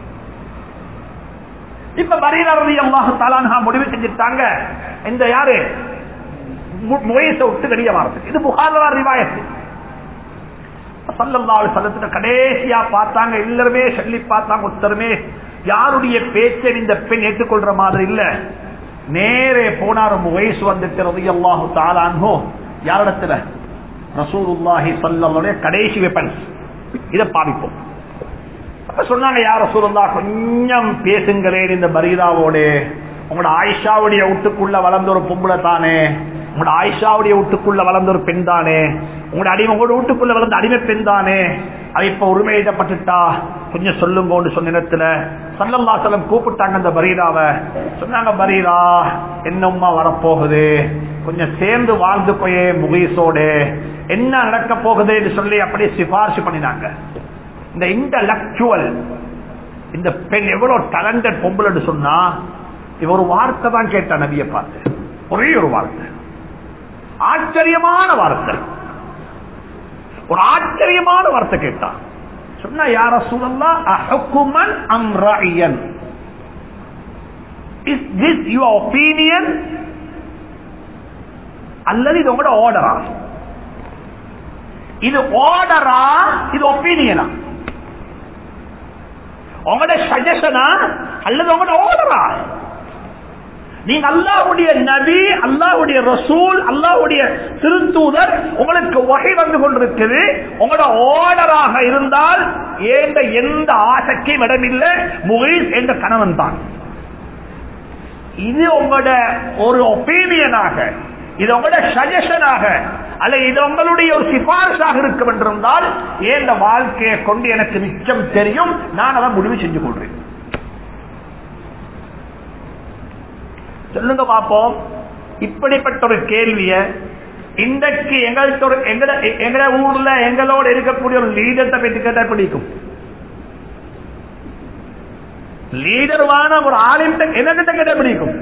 இப்ப பரீரா ரலியல்லாஹு தஆலா அன்ஹா முடிவு செஞ்சிட்டாங்க இந்த யாரு முயசை விட்டு வெளியே வரது. இது புகாரில ரிவாயத். ஸல்லல்லாஹு அலைஹி வஸல்லம் கடைசியா பார்த்தாங்க, எல்லாருமே சொல்லி பார்த்தாங்க, ஒருத்தருமே யாருடைய பேச்சை இந்த பெண் ஏற்றுக்கொள்ற மாதிரி இல்ல. நேரே போனார் முயஸ் வந்துட்டு ரலியல்லாஹு தஆலா அன்ஹு யாரிடத்துல? ரசூலுல்லாஹி ஸல்லல்லாஹு அலைஹி வஸல்லம் கடைசி வெப்பன்ஸ். இத பாவிப்போம். அப்ப சொன்னாங்க, யா ரசூலுல்லாஹ் கொஞ்சம் பேசுங்களேன் இந்த பரீராவோட. உங்களோட ஆயிஷாவுடைய வீட்டுக்குள்ள வளர்ந்த ஒரு பொம்பளை தானே, உங்களோட ஆயிஷாவுடைய வீட்டுக்குள்ள வளர்ந்த ஒரு பெண் தானே, உங்களோட உங்களோட வீட்டுக்குள்ள வளர்ந்த அடிமை பெண் தானே, அது இப்ப உரிமை எழுதப்பட்டுட்டா கொஞ்சம் சொல்லுங்க சொன்ன நேரத்துல ஸல்லல்லாஹு அலைஹி வஸல்லம் கூப்பிட்டாங்க அந்த பரீராவை. சொன்னாங்க, பரீரா என்னம்மா வரப்போகுது, கொஞ்சம் சேர்ந்து வாழ்ந்து போய் முகீஸோட என்ன நடக்க போகுது சொல்லி அப்படியே சிபாரிசு பண்ணினாங்க. இந்த இன்டலெக்சுவல் இந்த பெண் எவ்வளவு டேலண்டட் பொம்பளைன்னு சொன்னா, இவ ஒரு வார்த்தை தான் கேட்டா நபியை பார்த்து, ஒரே ஒரு வார்த்தை, ஆச்சரியமான வார்த்தை, ஒரு ஆச்சரியமான வார்த்தை கேட்டா. சொன்னா, யா ரசூலல்லாஹ் அஹ்குமன் அம் ரஅயன், இஸ் திஸ் யுவர் ஒப்பீனியன் அல்லது இது உங்களோட ஆர்டரா? இது ஆர்டரா இது ஒப்பீனியனா? உங்களோட சஜஷனா அல்லது உங்களோட ஓர்டரா? நீங்க அல்லாஹ்வுடைய நபி, அல்லாஹ்வுடைய ரசூல், அல்லாஹ்வுடைய திருத்தூதர் உங்களுக்கு வகை வந்து கொண்டிருக்குது. உங்களோட ஓர்டராக இருந்தால் ஏண்ட எந்த ஆசைக்கும் இடமில்லை. முகீஸ் என்ற கணவன் தான். இது உங்களோட ஒரு ஒப்பீனியனாக, இது உங்களோட சஜஷனாக அல்ல இது உங்களுடைய ஒரு சிபாரிசாக இருக்கும் என்றிருந்தால் ஏண்ட வாழ்க்கையை கொண்டு எனக்கு மிச்சம் தெரியும், நான் அதை முடிவு செஞ்சு கொள்றேன். சொல்லுங்க பாப்போம். இப்படிப்பட்ட ஒரு கேள்விய இன்றைக்கு எங்க ஊர்ல எங்களோட இருக்கக்கூடிய ஒரு லீடர்கிட்ட பற்றி கேட்டா பிடிக்கும். லீடர்வான ஒரு ஆளுகிட்ட என்கிட்ட கேட்டா பிடிக்கும்.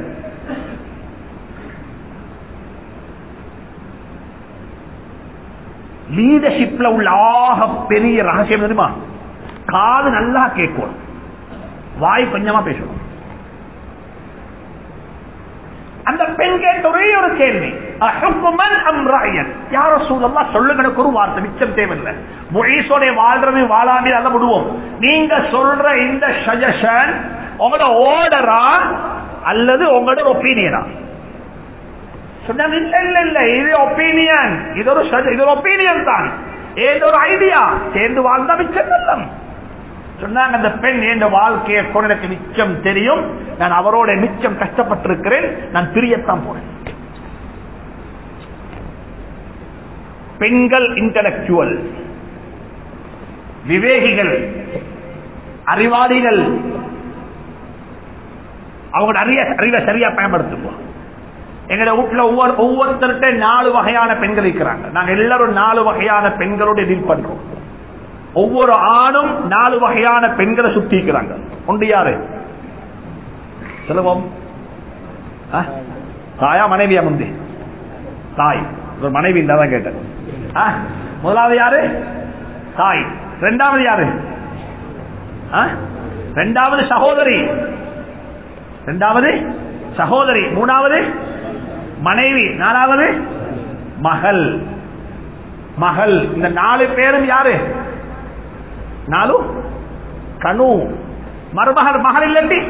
லீடர்ஷிப்ல உள்ள ஆக பெரிய ரகசியம் தெரியுமா? காது நல்லா கேட்கும், வாய் கொஞ்சமா பேசணும். அந்த பெண் கேட்ட ஒரே ஒரு கேள்வி, யார சூழல்லா சொல்லுங்க ஒரு வார்த்தை, மிச்சம் தேவையில்லை. முயசோட வாழ்றது வாழாமே அதை விடுவோம். நீங்க சொல்ற இந்த சஜஷன் உங்களோட ஓர்டரா அல்லது உங்களோட ஒப்பீனியனா? சொன்னாங்க இல்ல இல்ல இல்ல, இது ஒப்பீனியன், இது ஒரு ஒப்பீனியன் தான், ஏதோ ஒரு ஐடியா, சேர்ந்து வாழ்ந்தா மிச்சம் நல்லம். சொன்னாங்க அந்த பெண் என் வாழ்க்கையை கொண்டு எனக்கு மிச்சம் தெரியும், நான் அவரோட மிச்சம் கஷ்டப்பட்டிருக்கிறேன், நான் பிரியத்தான் போறேன். பெண்கள் இன்டலெக்சுவல், விவேகிகள், அறிவாளிகள், அவங்களோட அறிவை சரியா பயன்படுத்துவோம். எங்க வீட்டுல ஒவ்வொருத்தருட்ட 4 வகையான பெண்கள் இருக்கிறாங்க. நாங்க எல்லாரும் 4 வகையான பெண்களோட டீல் பண்றோம். ஒவ்வொரு ஆணும் 4 வகையான பெண்களை சுத்திக்கிறாங்க. ஒன்று யாரு சொல்லுவோம்? தாயா மனைவியா? முந்தி தாய், ஒரு மனைவி இல்லாதான் கேட்டேன். முதலாவது யாரு? தாய். இரண்டாவது யாரு? இரண்டாவது சகோதரி. மூணாவது மனைவி. 4வது மகள். மகள். இந்த 4 பேரும் யாரு? 4 கனு. மருமகள். மகள் இல்லட்டி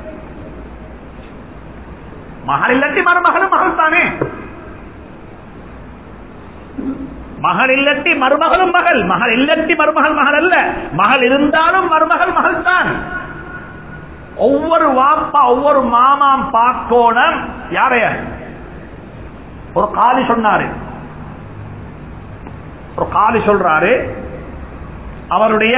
மருமகளும் மகள் தானே. மகள் இல்லட்டி மருமகளும் மகள். மகள் இல்லட்டி மருமகள் மகள் அல்ல. மகள் இருந்தாலும் மருமகள் மகள் தான். ஒவ்வொரு வாப்பா ஒவ்வொரு மாமாம் பார்க்கோணம். யாரைய ஒரு காலி சொன்னாரு, ஒரு காலி சொல்றாரு, அவருடைய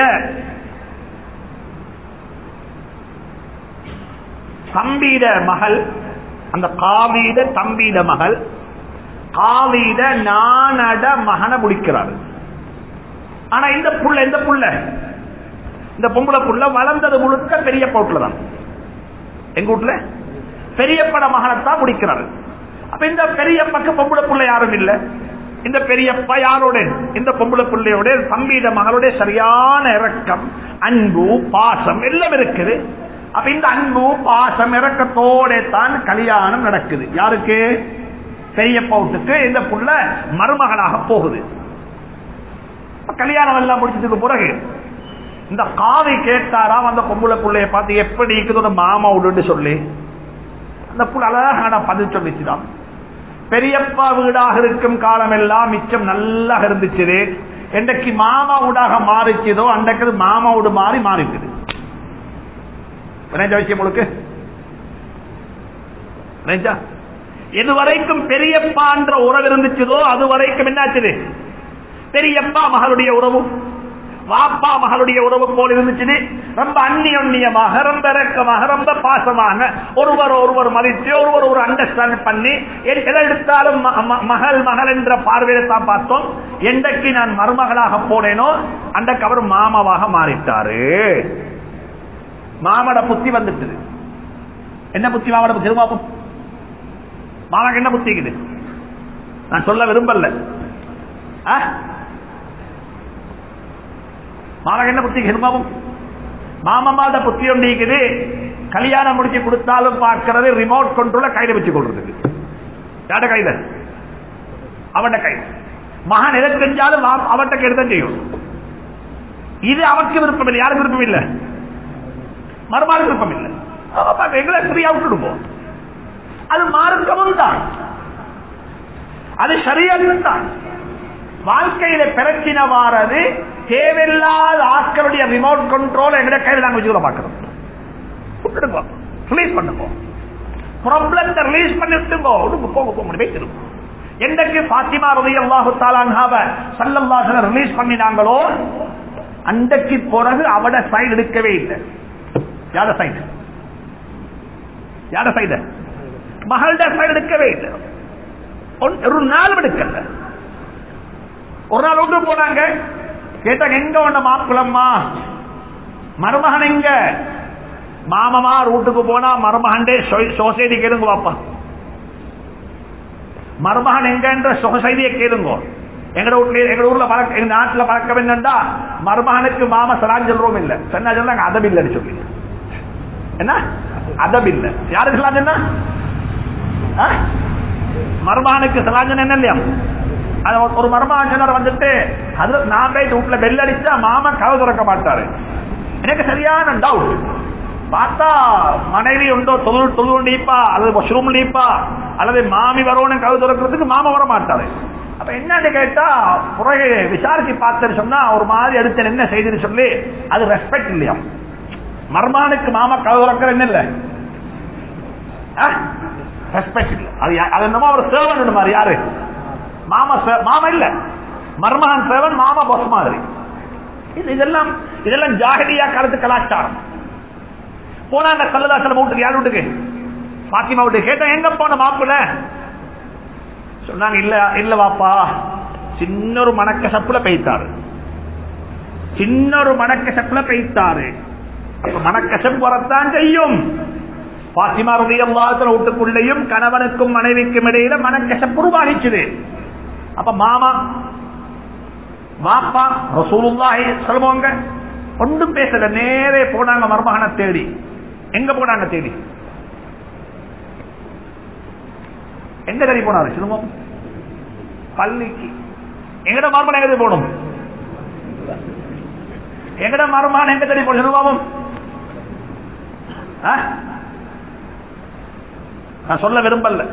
தம்பீட மகள், அந்த காவீட தம்பீட மகள், காவீட நானட மகனை முடிக்கிறாரு. ஆனா இந்த புள்ள இந்த பொம்பளை புள்ள வளர்ந்தது முழுக்க பெரிய போட்டுல தான். எங்க வீட்டுல பெரியப்பட மகனைத்தான் முடிக்கிறாரு. அப்ப இந்த பெரியப்பக்கு பொம்பளை புள்ள யாரும் இல்லை. இந்த பெரியப்பா யாரோட? இந்த பொம்பளை பிள்ளையோட தம்பீட மகளோட சரியான இரக்கம், அன்பு, பாசம் எல்லாம் இருக்குது. அப்ப இந்த அன்பு, பாசம், இரக்கத்தோட தான் கல்யாணம் நடக்குது. யாருக்கு? பெரியப்பாவுக்கு. இந்த புள்ள மருமகனாக போகுது. கல்யாணம் எல்லாம் முடிச்சதுக்கு பிறகு இந்த காவி கேட்டாராம் அந்த பொம்பளை பிள்ளைய பார்த்து, எப்படி இருக்குது மாமா விடுன்னு சொல்லி. அந்த புள்ள அழகான பதில் சொல்லிச்சுதான். பெரியப்பா வீடாக இருக்கும் காலம் எல்லாம் மிச்சம் நல்லா இருந்துச்சு. என்றைக்கு மாமா வீடாக மாறிச்சதோ அன்றைக்கு மாமா வீடு மாறிக்குது. விஷயம் உங்களுக்கு எது வரைக்கும் பெரியப்பா என்ற உறவு இருந்துச்சதோ அது வரைக்கும் என்னாச்சு? பெரியப்பா மகளுடைய உறவும் வாப்பா மகளுடைய உறவு போல் இருந்துச்சு. ரொம்ப அந்நியமாக, ரொம்ப இறக்கமாக, ரொம்ப பாசமாக ஒருவர் மதித்து ஒருவர் ஒரு அண்டர்ஸ்டாண்ட் பண்ணி எதை எடுத்தாலும் மகள் மகள் என்ற பார்வையை தான் பார்த்தோம். என்றைக்கு நான் மருமகளாக போனேனோ அன்றைக்கு அவர் மாமாவாக மாறிட்டாரு. மாமட புத்தி வந்துட்டு. என்ன புத்தி? மாமட புத்தி பாப்போம். மாமாக்கு என்ன புத்திக்குது நான் சொல்ல விரும்பல. மாமாக்கு என்ன புத்தி? மாமாவோட புத்தி ஒன்றிக்குது. கல்யாணம் முடிச்சு கொடுத்தாலும் பார்க்கிறது ரிமோட் கண்ட்ரோல கையில வச்சு கொள்றதுக்கு. யார கையில? அவன் கையில. மகன் எதை செஞ்சாலும் அவட்ட கைது தான் செய்யும். இது அவருக்கு விருப்பம் இல்லை. யாருக்கு விருப்பம் இல்லை? மறுமாறு விருப்பம் இல்லை, எங்களை ஃப்ரீயா விட்டுடுவோம். அது மார்க்கமும் தான், அது ஷரியத்தும் தான். வாழ்க்கையில பிரச்சனை வாரது தேவையில்லாத ஆட்களுடைய ரிமோட் கண்ட்ரோல் எங்க கையில் நாங்க வச்சுக்கொள்ள பார்க்கிறோம். ரிலீஸ் பண்ணுங்க, ப்ராப்ளத்தை ரிலீஸ் பண்ணி விட்டுங்கோ, போக வைத்திருக்கோம். என்றைக்கு ஃபாத்திமா ரலியல்லாஹு தஆலா அன்ஹாவை ஸல்லல்லாஹு அலைஹி வஸல்லம் ரிலீஸ் பண்ணினாங்களோ அன்றைக்கு பிறகு அவட சைடு எடுக்கவே இல்லை. யார சைடு? யார சைடு? மகள்ட சைடு எடுக்கவே இல்லை. ஒரு நாள் எடுக்கல. ஒரு நாள் ஒன்று போனாங்க, கேட்டாங்க எங்க ஒண்ண மாப்பிளம்மா, மருமகன் எங்க? மாமமா ரூட்டுக்கு போனா மருமகண்டே சொசைட்டி கேளுங்க பாப்பா, மருமகன் எங்க சொசைட்டியை கேளுங்க. எங்க ஊர்ல பழக்க, எங்க நாட்டுல பழக்கம் என்னண்டா மருமகனுக்கு மாம சலான் சொல்றோம் இல்ல, சொன்னா சொன்னாங்க அதம் இல்லைன்னு சொல்லி. என்ன அதம் இல்ல? யாருக்கு சலான் என்ன? மருமகனுக்கு சலான் என்ன இல்லையா? ஒரு மருமகன் வந்துட்டு அது நான் போயிட்டு வீட்டுல பெல் அடிச்சா மாமா கதவு திறக்க மாட்டாரு. எனக்கு சரியான டவுட். பார்த்தா மனைவி உண்டோ தொழுப்பா அல்லது வாஷ்ரூம் லீப்பா அல்லது மாமி வரணும் கதவு திறக்கிறதுக்கு மாமா வர மாட்டாரு. அப்ப என்னன்னு கேட்டா பிறகு விசாரிச்சு பார்த்து சொன்னா ஒரு மாதிரி அடுத்த என்ன செய்துன்னு சொல்லி அது ரெஸ்பெக்ட் இல்லையா? மருமகனுக்கு மாமா கதவு திறக்கிற என்ன இல்ல, ரெஸ்பெக்ட் இல்ல. அது என்னமோ ஒரு சேவன் மாதிரி. யாரு? மாமா இல்ல, மருமகன் சேவன், மாமா பாஸ் மாதிரி. இதெல்லாம் ஜாஹிலியா காலத்து கலாச்சாரம். போனாங்க சல்லல்லாஹு வீட்டுக்கு. யார் வீட்டுக்கு? பாத்திமா வீட்டுக்கு. கேட்டா எங்க போன மாப்பிள்ள? சொன்னாங்க இல்ல இல்ல வாப்பா, சின்னொரு மணக்க சப்புல பெய்த்தாரு, சின்னொரு மணக்க சப்புல பெய்த்தாரு. மணக்கசப்பு வரத்தான் செய்யும். பாத்திமா ரலியல்லாஹு அன்ஹா வீட்டுக்குள்ளேயும் கணவனுக்கும் மனைவிக்கும் இடையில மணக்கசப்பு உருவாகிச்சுது. அப்ப மாமா வாப்பா ரசூலுல்லாஹி சொல்லுவாங்க ஒன்றும் பேசல, நேரே போனாங்க மருமகனை தேடி. எங்க போனாங்க தேடி? எங்க தேடி போனாரு? சொல்லுவோம் பள்ளிக்கு. எங்கட மருமகன் எங்க தேடி போகணும்? எங்கட மருமகன் எங்க தேடி போகணும்? சொல்லுவோம். நான் சொல்ல விரும்பல,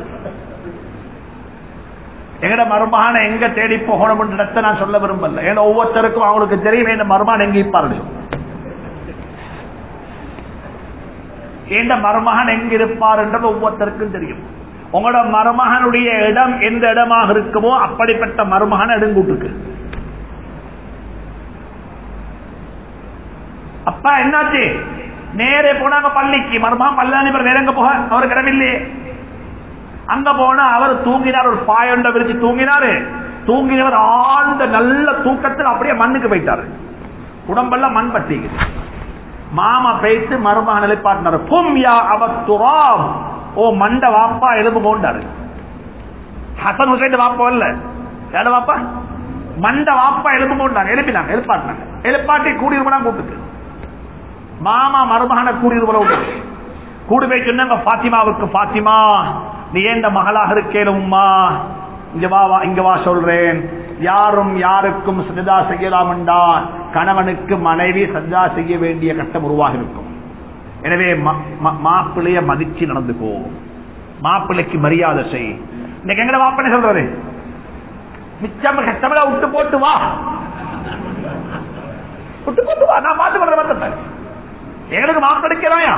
எங்கட மருமகனை எங்க தேடி போகணும் நான் சொல்ல விரும்பல. ஏன்னா ஒவ்வொருத்தருக்கும் அவங்களுக்கு தெரியும் என் மருமகன் எங்க இருப்பாரு, எந்த மருமகன் எங்க இருப்பார் என்றது ஒவ்வொருத்தருக்கும் தெரியும். உங்களோட மருமகனுடைய இடம் எந்த இடமாக இருக்குமோ அப்படிப்பட்ட மருமகன் எடுங்கூட்டுக்கு. அப்பா என்னாச்சு? நேரே போனாங்க பள்ளிக்கு. மருமகன் பல்லானி வேற எங்க போக அவருக்கு இடமில்லையே. அங்க போனா அவர் தூங்கினார், ஒரு பாயொண்ட விரிச்சு தூங்கினாரு. தூங்கினவர் ஆழ்ந்த நல்ல தூக்கத்தில் அப்படியே மண்ணுக்கு போயிட்டாரு. உடம்பெல்லாம் மண் பட்டிக்கு. மாமா பேசி மருமகன் நிலைப்பாட்டினார். கும் யா அபத்துராம், ஓ மண்ட வாப்பா எலும்பு போண்டாரு. ஹசன் ஹுசைன் வாப்பா இல்ல, யார வாப்பா? மண்ட வாப்பா எலும்பு போண்டாங்க. எழுப்பினாங்க, எழுப்பாட்டினாங்க. எழுப்பாட்டி கூடியிருப்பா கூப்பிட்டு மாமா மருமகனை கூடியிருப்பா கூடி போய் சொன்னாங்க பாத்திமாவுக்கு, பாத்திமா நீ ஏண்ட மகளாக இருக்கேனும்மா, இங்க வா சொல்றேன். யாரும் யாருக்கும் சஜதா செய்யலாம் என்றால் கணவனுக்கு மனைவி சஜதா செய்ய வேண்டிய கட்டம் உருவாக இருக்கும். எனவே மாப்பிள்ளைய மதிச்சு நடந்துக்கோ, மாப்பிள்ளைக்கு மரியாதை செய். இன்னைக்கு எங்கட மாப்பிள்ளை சொல்றது மிச்சம் கஷ்டமெல்லாம் விட்டு போட்டு வா, விட்டு போட்டு வா, நான் பார்த்து கொள்றேன். எங்களுக்கு மாப்பிள்ளைக்கலாயா,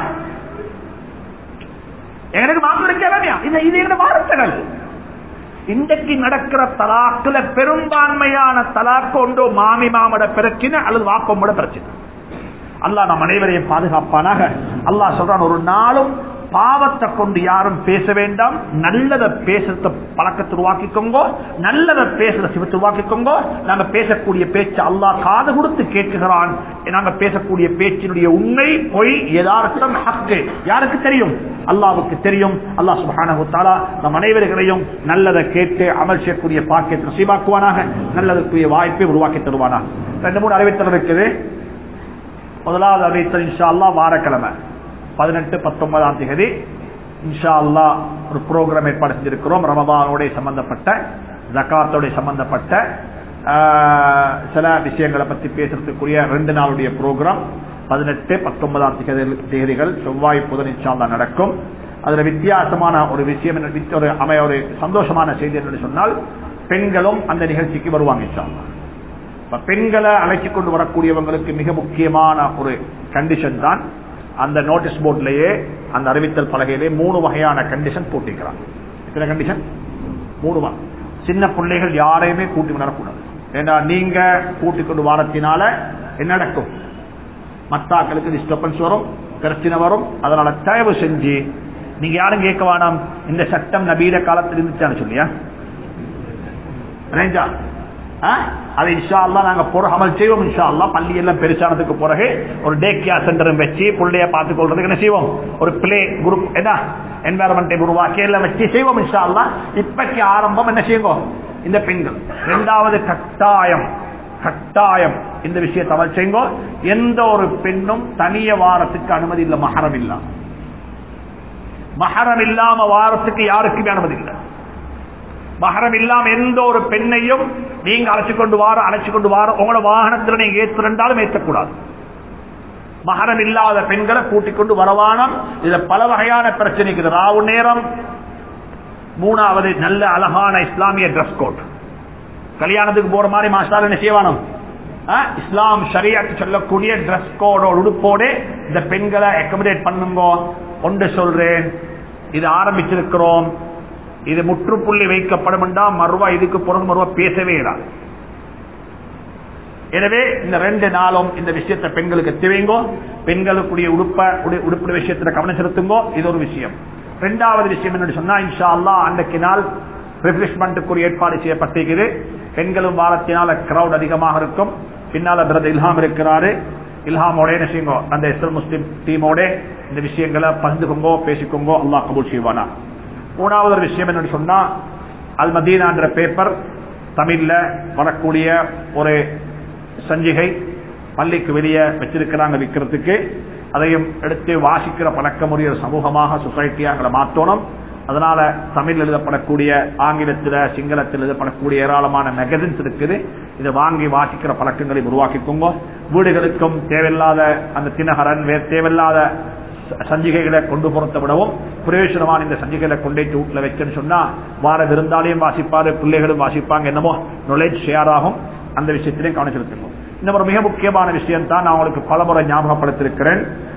எங்களுக்கு மாப்பிள்ளைக்கலாயா? இது எங்க வார்த்தைகள். இன்றைக்கு நடக்கிற தலாக்குல பெரும்பான்மையான தலாக்கு ஒன்றோ மாமி மாமோட பிரச்சனை அல்லது வாப்பமோட பிரச்சனை. அல்லாஹ் நம் அனைவரையும் பாதுகாப்பானாக. அல்லாஹ் சொல்றான், ஒரு நாளும் பாவத்தை கொண்டு யாரும் பேச வேண்டாம், நல்லதை பேசுறத பழக்கத்தை உருவாக்கிக்கோங்க, நல்லதை பேசுற சிவத்தை உருவாக்கிக்கோங்க. நாங்க பேசக்கூடிய பேச்சு அல்லாஹ் காது கொடுத்து கேட்கிறான். நாங்க பேசக்கூடிய பேச்சினுடைய உண்மை பொய் யதார்த்தம் ஹக்கு யாருக்கு தெரியும்? அல்லாஹ்வுக்கு தெரியும். அல்லாஹ் சுப்ஹானஹு வ தஆலா நம் அனைவர்களையும் நல்லதை கேட்டு அமல் செய்யக்கூடிய பாக்கியத்தை நசீபாக்குவானாக, நல்லதற்குரிய வாய்ப்பை உருவாக்கி தருவானாக. 2-3 அறிவித்தல் இருக்குது. முதலாவது அறிவித்தல் இன்ஷா அல்லாஹ் வாரக்கிழமை 18-19ஆம் தேதி இன்ஷா அல்லாஹ் ஒரு ப்ரோக்ராம் ஏற்பாடு செஞ்சிருக்கிறோம். ரமதானோட சம்பந்தப்பட்ட, ஜகாத்தோட சம்பந்தப்பட்ட சில விஷயங்களை பத்தி பேசுறதுக்குரிய 2 நாளுடைய ப்ரோக்ராம். 18, 19 தேதிகள் செவ்வாய் புதன் இன்ஷா அல்லாஹ் நடக்கும். அதுல வித்தியாசமான ஒரு விஷயம், ஒரு சந்தோஷமான செய்தி என்று சொன்னால், பெண்களும் அந்த நிகழ்ச்சிக்கு வருவாங்க இன்ஷா அல்லாஹ். பெண்களை அழைச்சி கொண்டு வரக்கூடியவங்களுக்கு மிக முக்கியமான ஒரு கண்டிஷன் தான், அந்த நோட்டீஸ் போர்ட்லயே அந்த அறிவித்தல் பலகையிலே 3 வகையான கண்டிஷன் போட்டிருக்கிறாங்க. எத்தனை கண்டிஷன்? 3. சின்ன பிள்ளைகள் யாரையுமே கூட்டி வரக்கூடாது. ஏன்னா நீங்க கூட்டிக் கொண்டு வரத்தினால என்ன நடக்கும்? மத்தாக்களுக்கு டிஸ்டர்பன்ஸ் வரும், பிரச்சனை வரும். அதனால தயவு செஞ்சு நீங்க யாரும் கேட்க வேணாம், இந்த சட்டம் நபீர காலத்தில் இருந்துச்சான்னு சொல்லியா அது இன்ஷா அல்லாஹ் நாங்க அமல் செய்வோம். இன்ஷா அல்லாஹ் பள்ளி எல்லாம் பெருசானதுக்கு பிறகு ஒரு டே கேர் சென்டரும் வச்சு பிள்ளைய பார்த்துக் கொள்றதுக்கு என்ன செய்வோம், ஒரு பிளே குரூப் என்ன என்வாரன்மெண்டை உருவாக்கி எல்லாம் வச்சு செய்வோம் இன்ஷா அல்லாஹ். இப்பக்கு ஆரம்பம் என்ன செய்வோம், இந்த பெண்கள். 2வது கட்டாயம் இந்த விஷயத்தை அமல் செய்வோம். எந்த ஒரு பெண்ணும் தனிய வாரத்துக்கு அனுமதி இல்லை. மஹரம் இல்லாம வாரத்துக்கு யாருக்குமே அனுமதி இல்லை. மஹரம் இல்லாம எந்த ஒரு பெண்ணையும் நீங்க அழைச்சு கொண்டு வார உங்களோட வாகனத்தில் நீங்க ஏற்றிருந்தாலும் ஏற்றக்கூடாது. மஹரம் இல்லாத பெண்களை கூட்டிக் கொண்டு வரவானம். இதுல பல வகையான பிரச்சனைக்கு ராவு நேரம். 3வது நல்ல அழகான இஸ்லாமிய டிரெஸ் கோட். கல்யாணத்துக்கு போற மாதிரி மாஸ்டார் என்ன செய்வானோ இஸ்லாம் ஷரியத் சொல்லக்கூடிய டிரெஸ் கோடோட உடுப்போடு இந்த பெண்களை அக்கமடேட் பண்ணுங்க. ஒன்று சொல்றேன், இது ஆரம்பிச்சிருக்கிறோம், இது முற்றுப்புள்ளி வைக்கப்படும் என்றால் மறுவா இதுக்கு பிறகு மறுவா பேசவே இராது. எனவே இந்த 2 நாளும் இந்த விஷயத்தை பெண்களுக்கு தேவைங்கோ. பெண்களுக்குரிய உடுப்பு விஷயத்துல கவனம் செலுத்துங்கோ. இது ஒரு விஷயம். 2வது விஷயம் என்ன சொன்னா, இன்ஷா அல்லாஹ் அன்றைக்கு நாள் ரிஃப்ரெஷ்மெண்ட்டுக்குரிய ஏற்பாடு செய்யப்பட்டிருக்கிறது. பெண்களும் வாரத்தினால கிரௌட் அதிகமாக இருக்கும். பின்னால பிரதர் இல்ஹாம் இருக்கிறாரு. இல்ஹாமோட என்ன செய்யுங்கோ, அந்த இஸ்லாம் முஸ்லிம் டீமோட இந்த விஷயங்களை பகிர்ந்துக்கோங்கோ, பேசிக்கோங்கோ. அல்லாஹ் கபூல் செய்வானா. 3வது விஷயம் என்ன சொன்னா, அல் மதீனா என்ற பேப்பர் தமிழ்ல வரக்கூடிய ஒரு சஞ்சிகை பள்ளிக்கு வெளியே வச்சிருக்கிறாங்க விற்கிறதுக்கு. அதையும் எடுத்து வாசிக்கிற பழக்கமுடைய சமூகமாக சொசைட்டியாக மாற்றணும். அதனால தமிழ் எழுதப்படக்கூடிய, ஆங்கிலத்தில் சிங்களத்தில் எழுதப்படக்கூடிய ஏராளமான மேகசின்ஸ் இருக்குது. இதை வாங்கி வாசிக்கிற பழக்கங்களை உருவாக்கிக்கோங்க. வீடுகளுக்கும் தேவையில்லாத அந்த தினகரன் தேவையில்லாத சஞ்சிகைகளை கொண்டு புறத்தை விடவும் பிரயோஜனமான இந்த சஞ்சிகைகளை கொண்டே வீட்டில் வச்சுன்னு சொன்னா வார விருந்தாலையும் வாசிப்பாரு, பிள்ளைகளும் வாசிப்பாங்க. என்னமோ நாலேஜ் ஷேர் ஆகும். அந்த விஷயத்திலையும் கவனம் செலுத்துவோம். இந்த ஒரு மிக முக்கியமான விஷயம் தான் நான் உங்களுக்கு பலமுறை ஞாபகப்படுத்திருக்கிறேன்.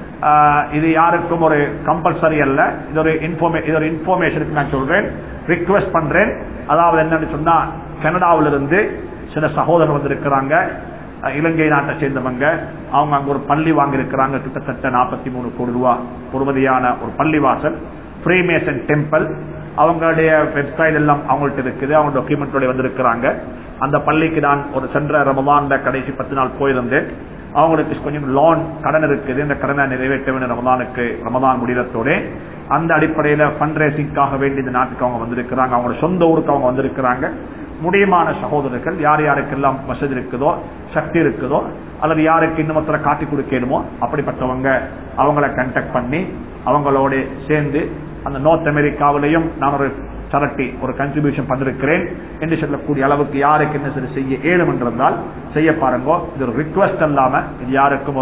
இது யாருக்கும் ஒரு கம்பல்சரி அல்ல. இது ஒரு இன்ஃபர்மேஷனுக்கு நான் சொல்றேன், ரிக்வெஸ்ட் பண்றேன். அதாவது என்னன்னு சொன்னா, கனடாவிலிருந்து சில சகோதரர் வந்திருக்கிறாங்க, இலங்கை நாட்டை சேர்ந்தவங்க. அவங்க அங்க ஒரு பள்ளி வாங்கியிருக்கிறாங்க. கிட்டத்தட்ட 43 கோடி ரூபாய் பொறுமதியான ஒரு பள்ளிவாசல், ஃப்ரீமேசன் டெம்பிள். அவங்களுடைய வெப்சைட் எல்லாம் அவங்கள்ட்ட இருக்குது. அவங்க டாக்குமெண்டோட வந்திருக்கிறாங்க. அந்த பள்ளிக்கு நான் ஒரு சென்ற ரமலான் கடைசி 10 நாள் போயிருந்தேன். அவங்களுக்கு கொஞ்சம் லோன் கடன் இருக்குது. இந்த கடனை நிறைவேற்ற வேண்டும் ரமலான் முடிவத்தோட. அந்த அடிப்படையில் ஃபண்ட் ரேசிங்காக வேண்டி இந்த நாட்டுக்கு அவங்க வந்திருக்கிறாங்க. அவங்களோட சொந்த ஊருக்கு அவங்க வந்திருக்கிறாங்க. முடியுமான சகோதரர்கள் யார் யாருக்கெல்லாம் வசதி இருக்குதோ, சக்தி இருக்குதோ, அல்லது யாருக்கு இன்னும் காட்டி கொடுக்கணுமோ அப்படிப்பட்டவங்க அவங்களை கான்டாக்ட் பண்ணி அவங்களோட சேர்ந்து அந்த நார்த் அமெரிக்காவிலையும் நான் ஒரு சரட்டி ஒரு கன்ட்ரிபியூஷன் பண்ணிருக்கிறேன் என்று சொல்லக்கூடிய அளவுக்கு யாருக்கு என்ன சரி செய்ய ஏழும் என்றால் செய்ய பாருங்க. இது ஒரு ரிக்வெஸ்ட் அல்லாம இது யாருக்கும்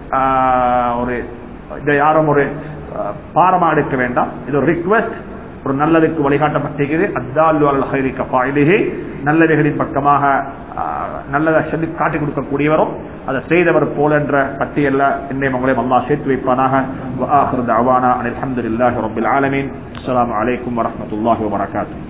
யாரும் ஒரு பாரமா எடுக்க வேண்டாம். இது ஒரு ரிக்வெஸ்ட், ஒரு நல்லதுக்கு வழிகாட்டப்பட்டிருக்கிறது. அத்தாலு அல் ஹைரி கஃபாயிலிஹி, நல்லவைகளின் பக்கமாக நல்லதை சொல்லி காட்டி கொடுக்கக்கூடியவரும் அதை செய்தவர் போல என்ற பட்டியல்ல என்னை உங்களையும் அல்லாஹ் சேர்த்து வைப்பானாக. வஆகிரு தஅவானா அனில் ஹம்துலில்லாஹி ரப்பில் ஆலமீன். அஸ்ஸலாமு அலைக்கும் வரஹ்மத்துல்லாஹி வபரகாத்துஹு.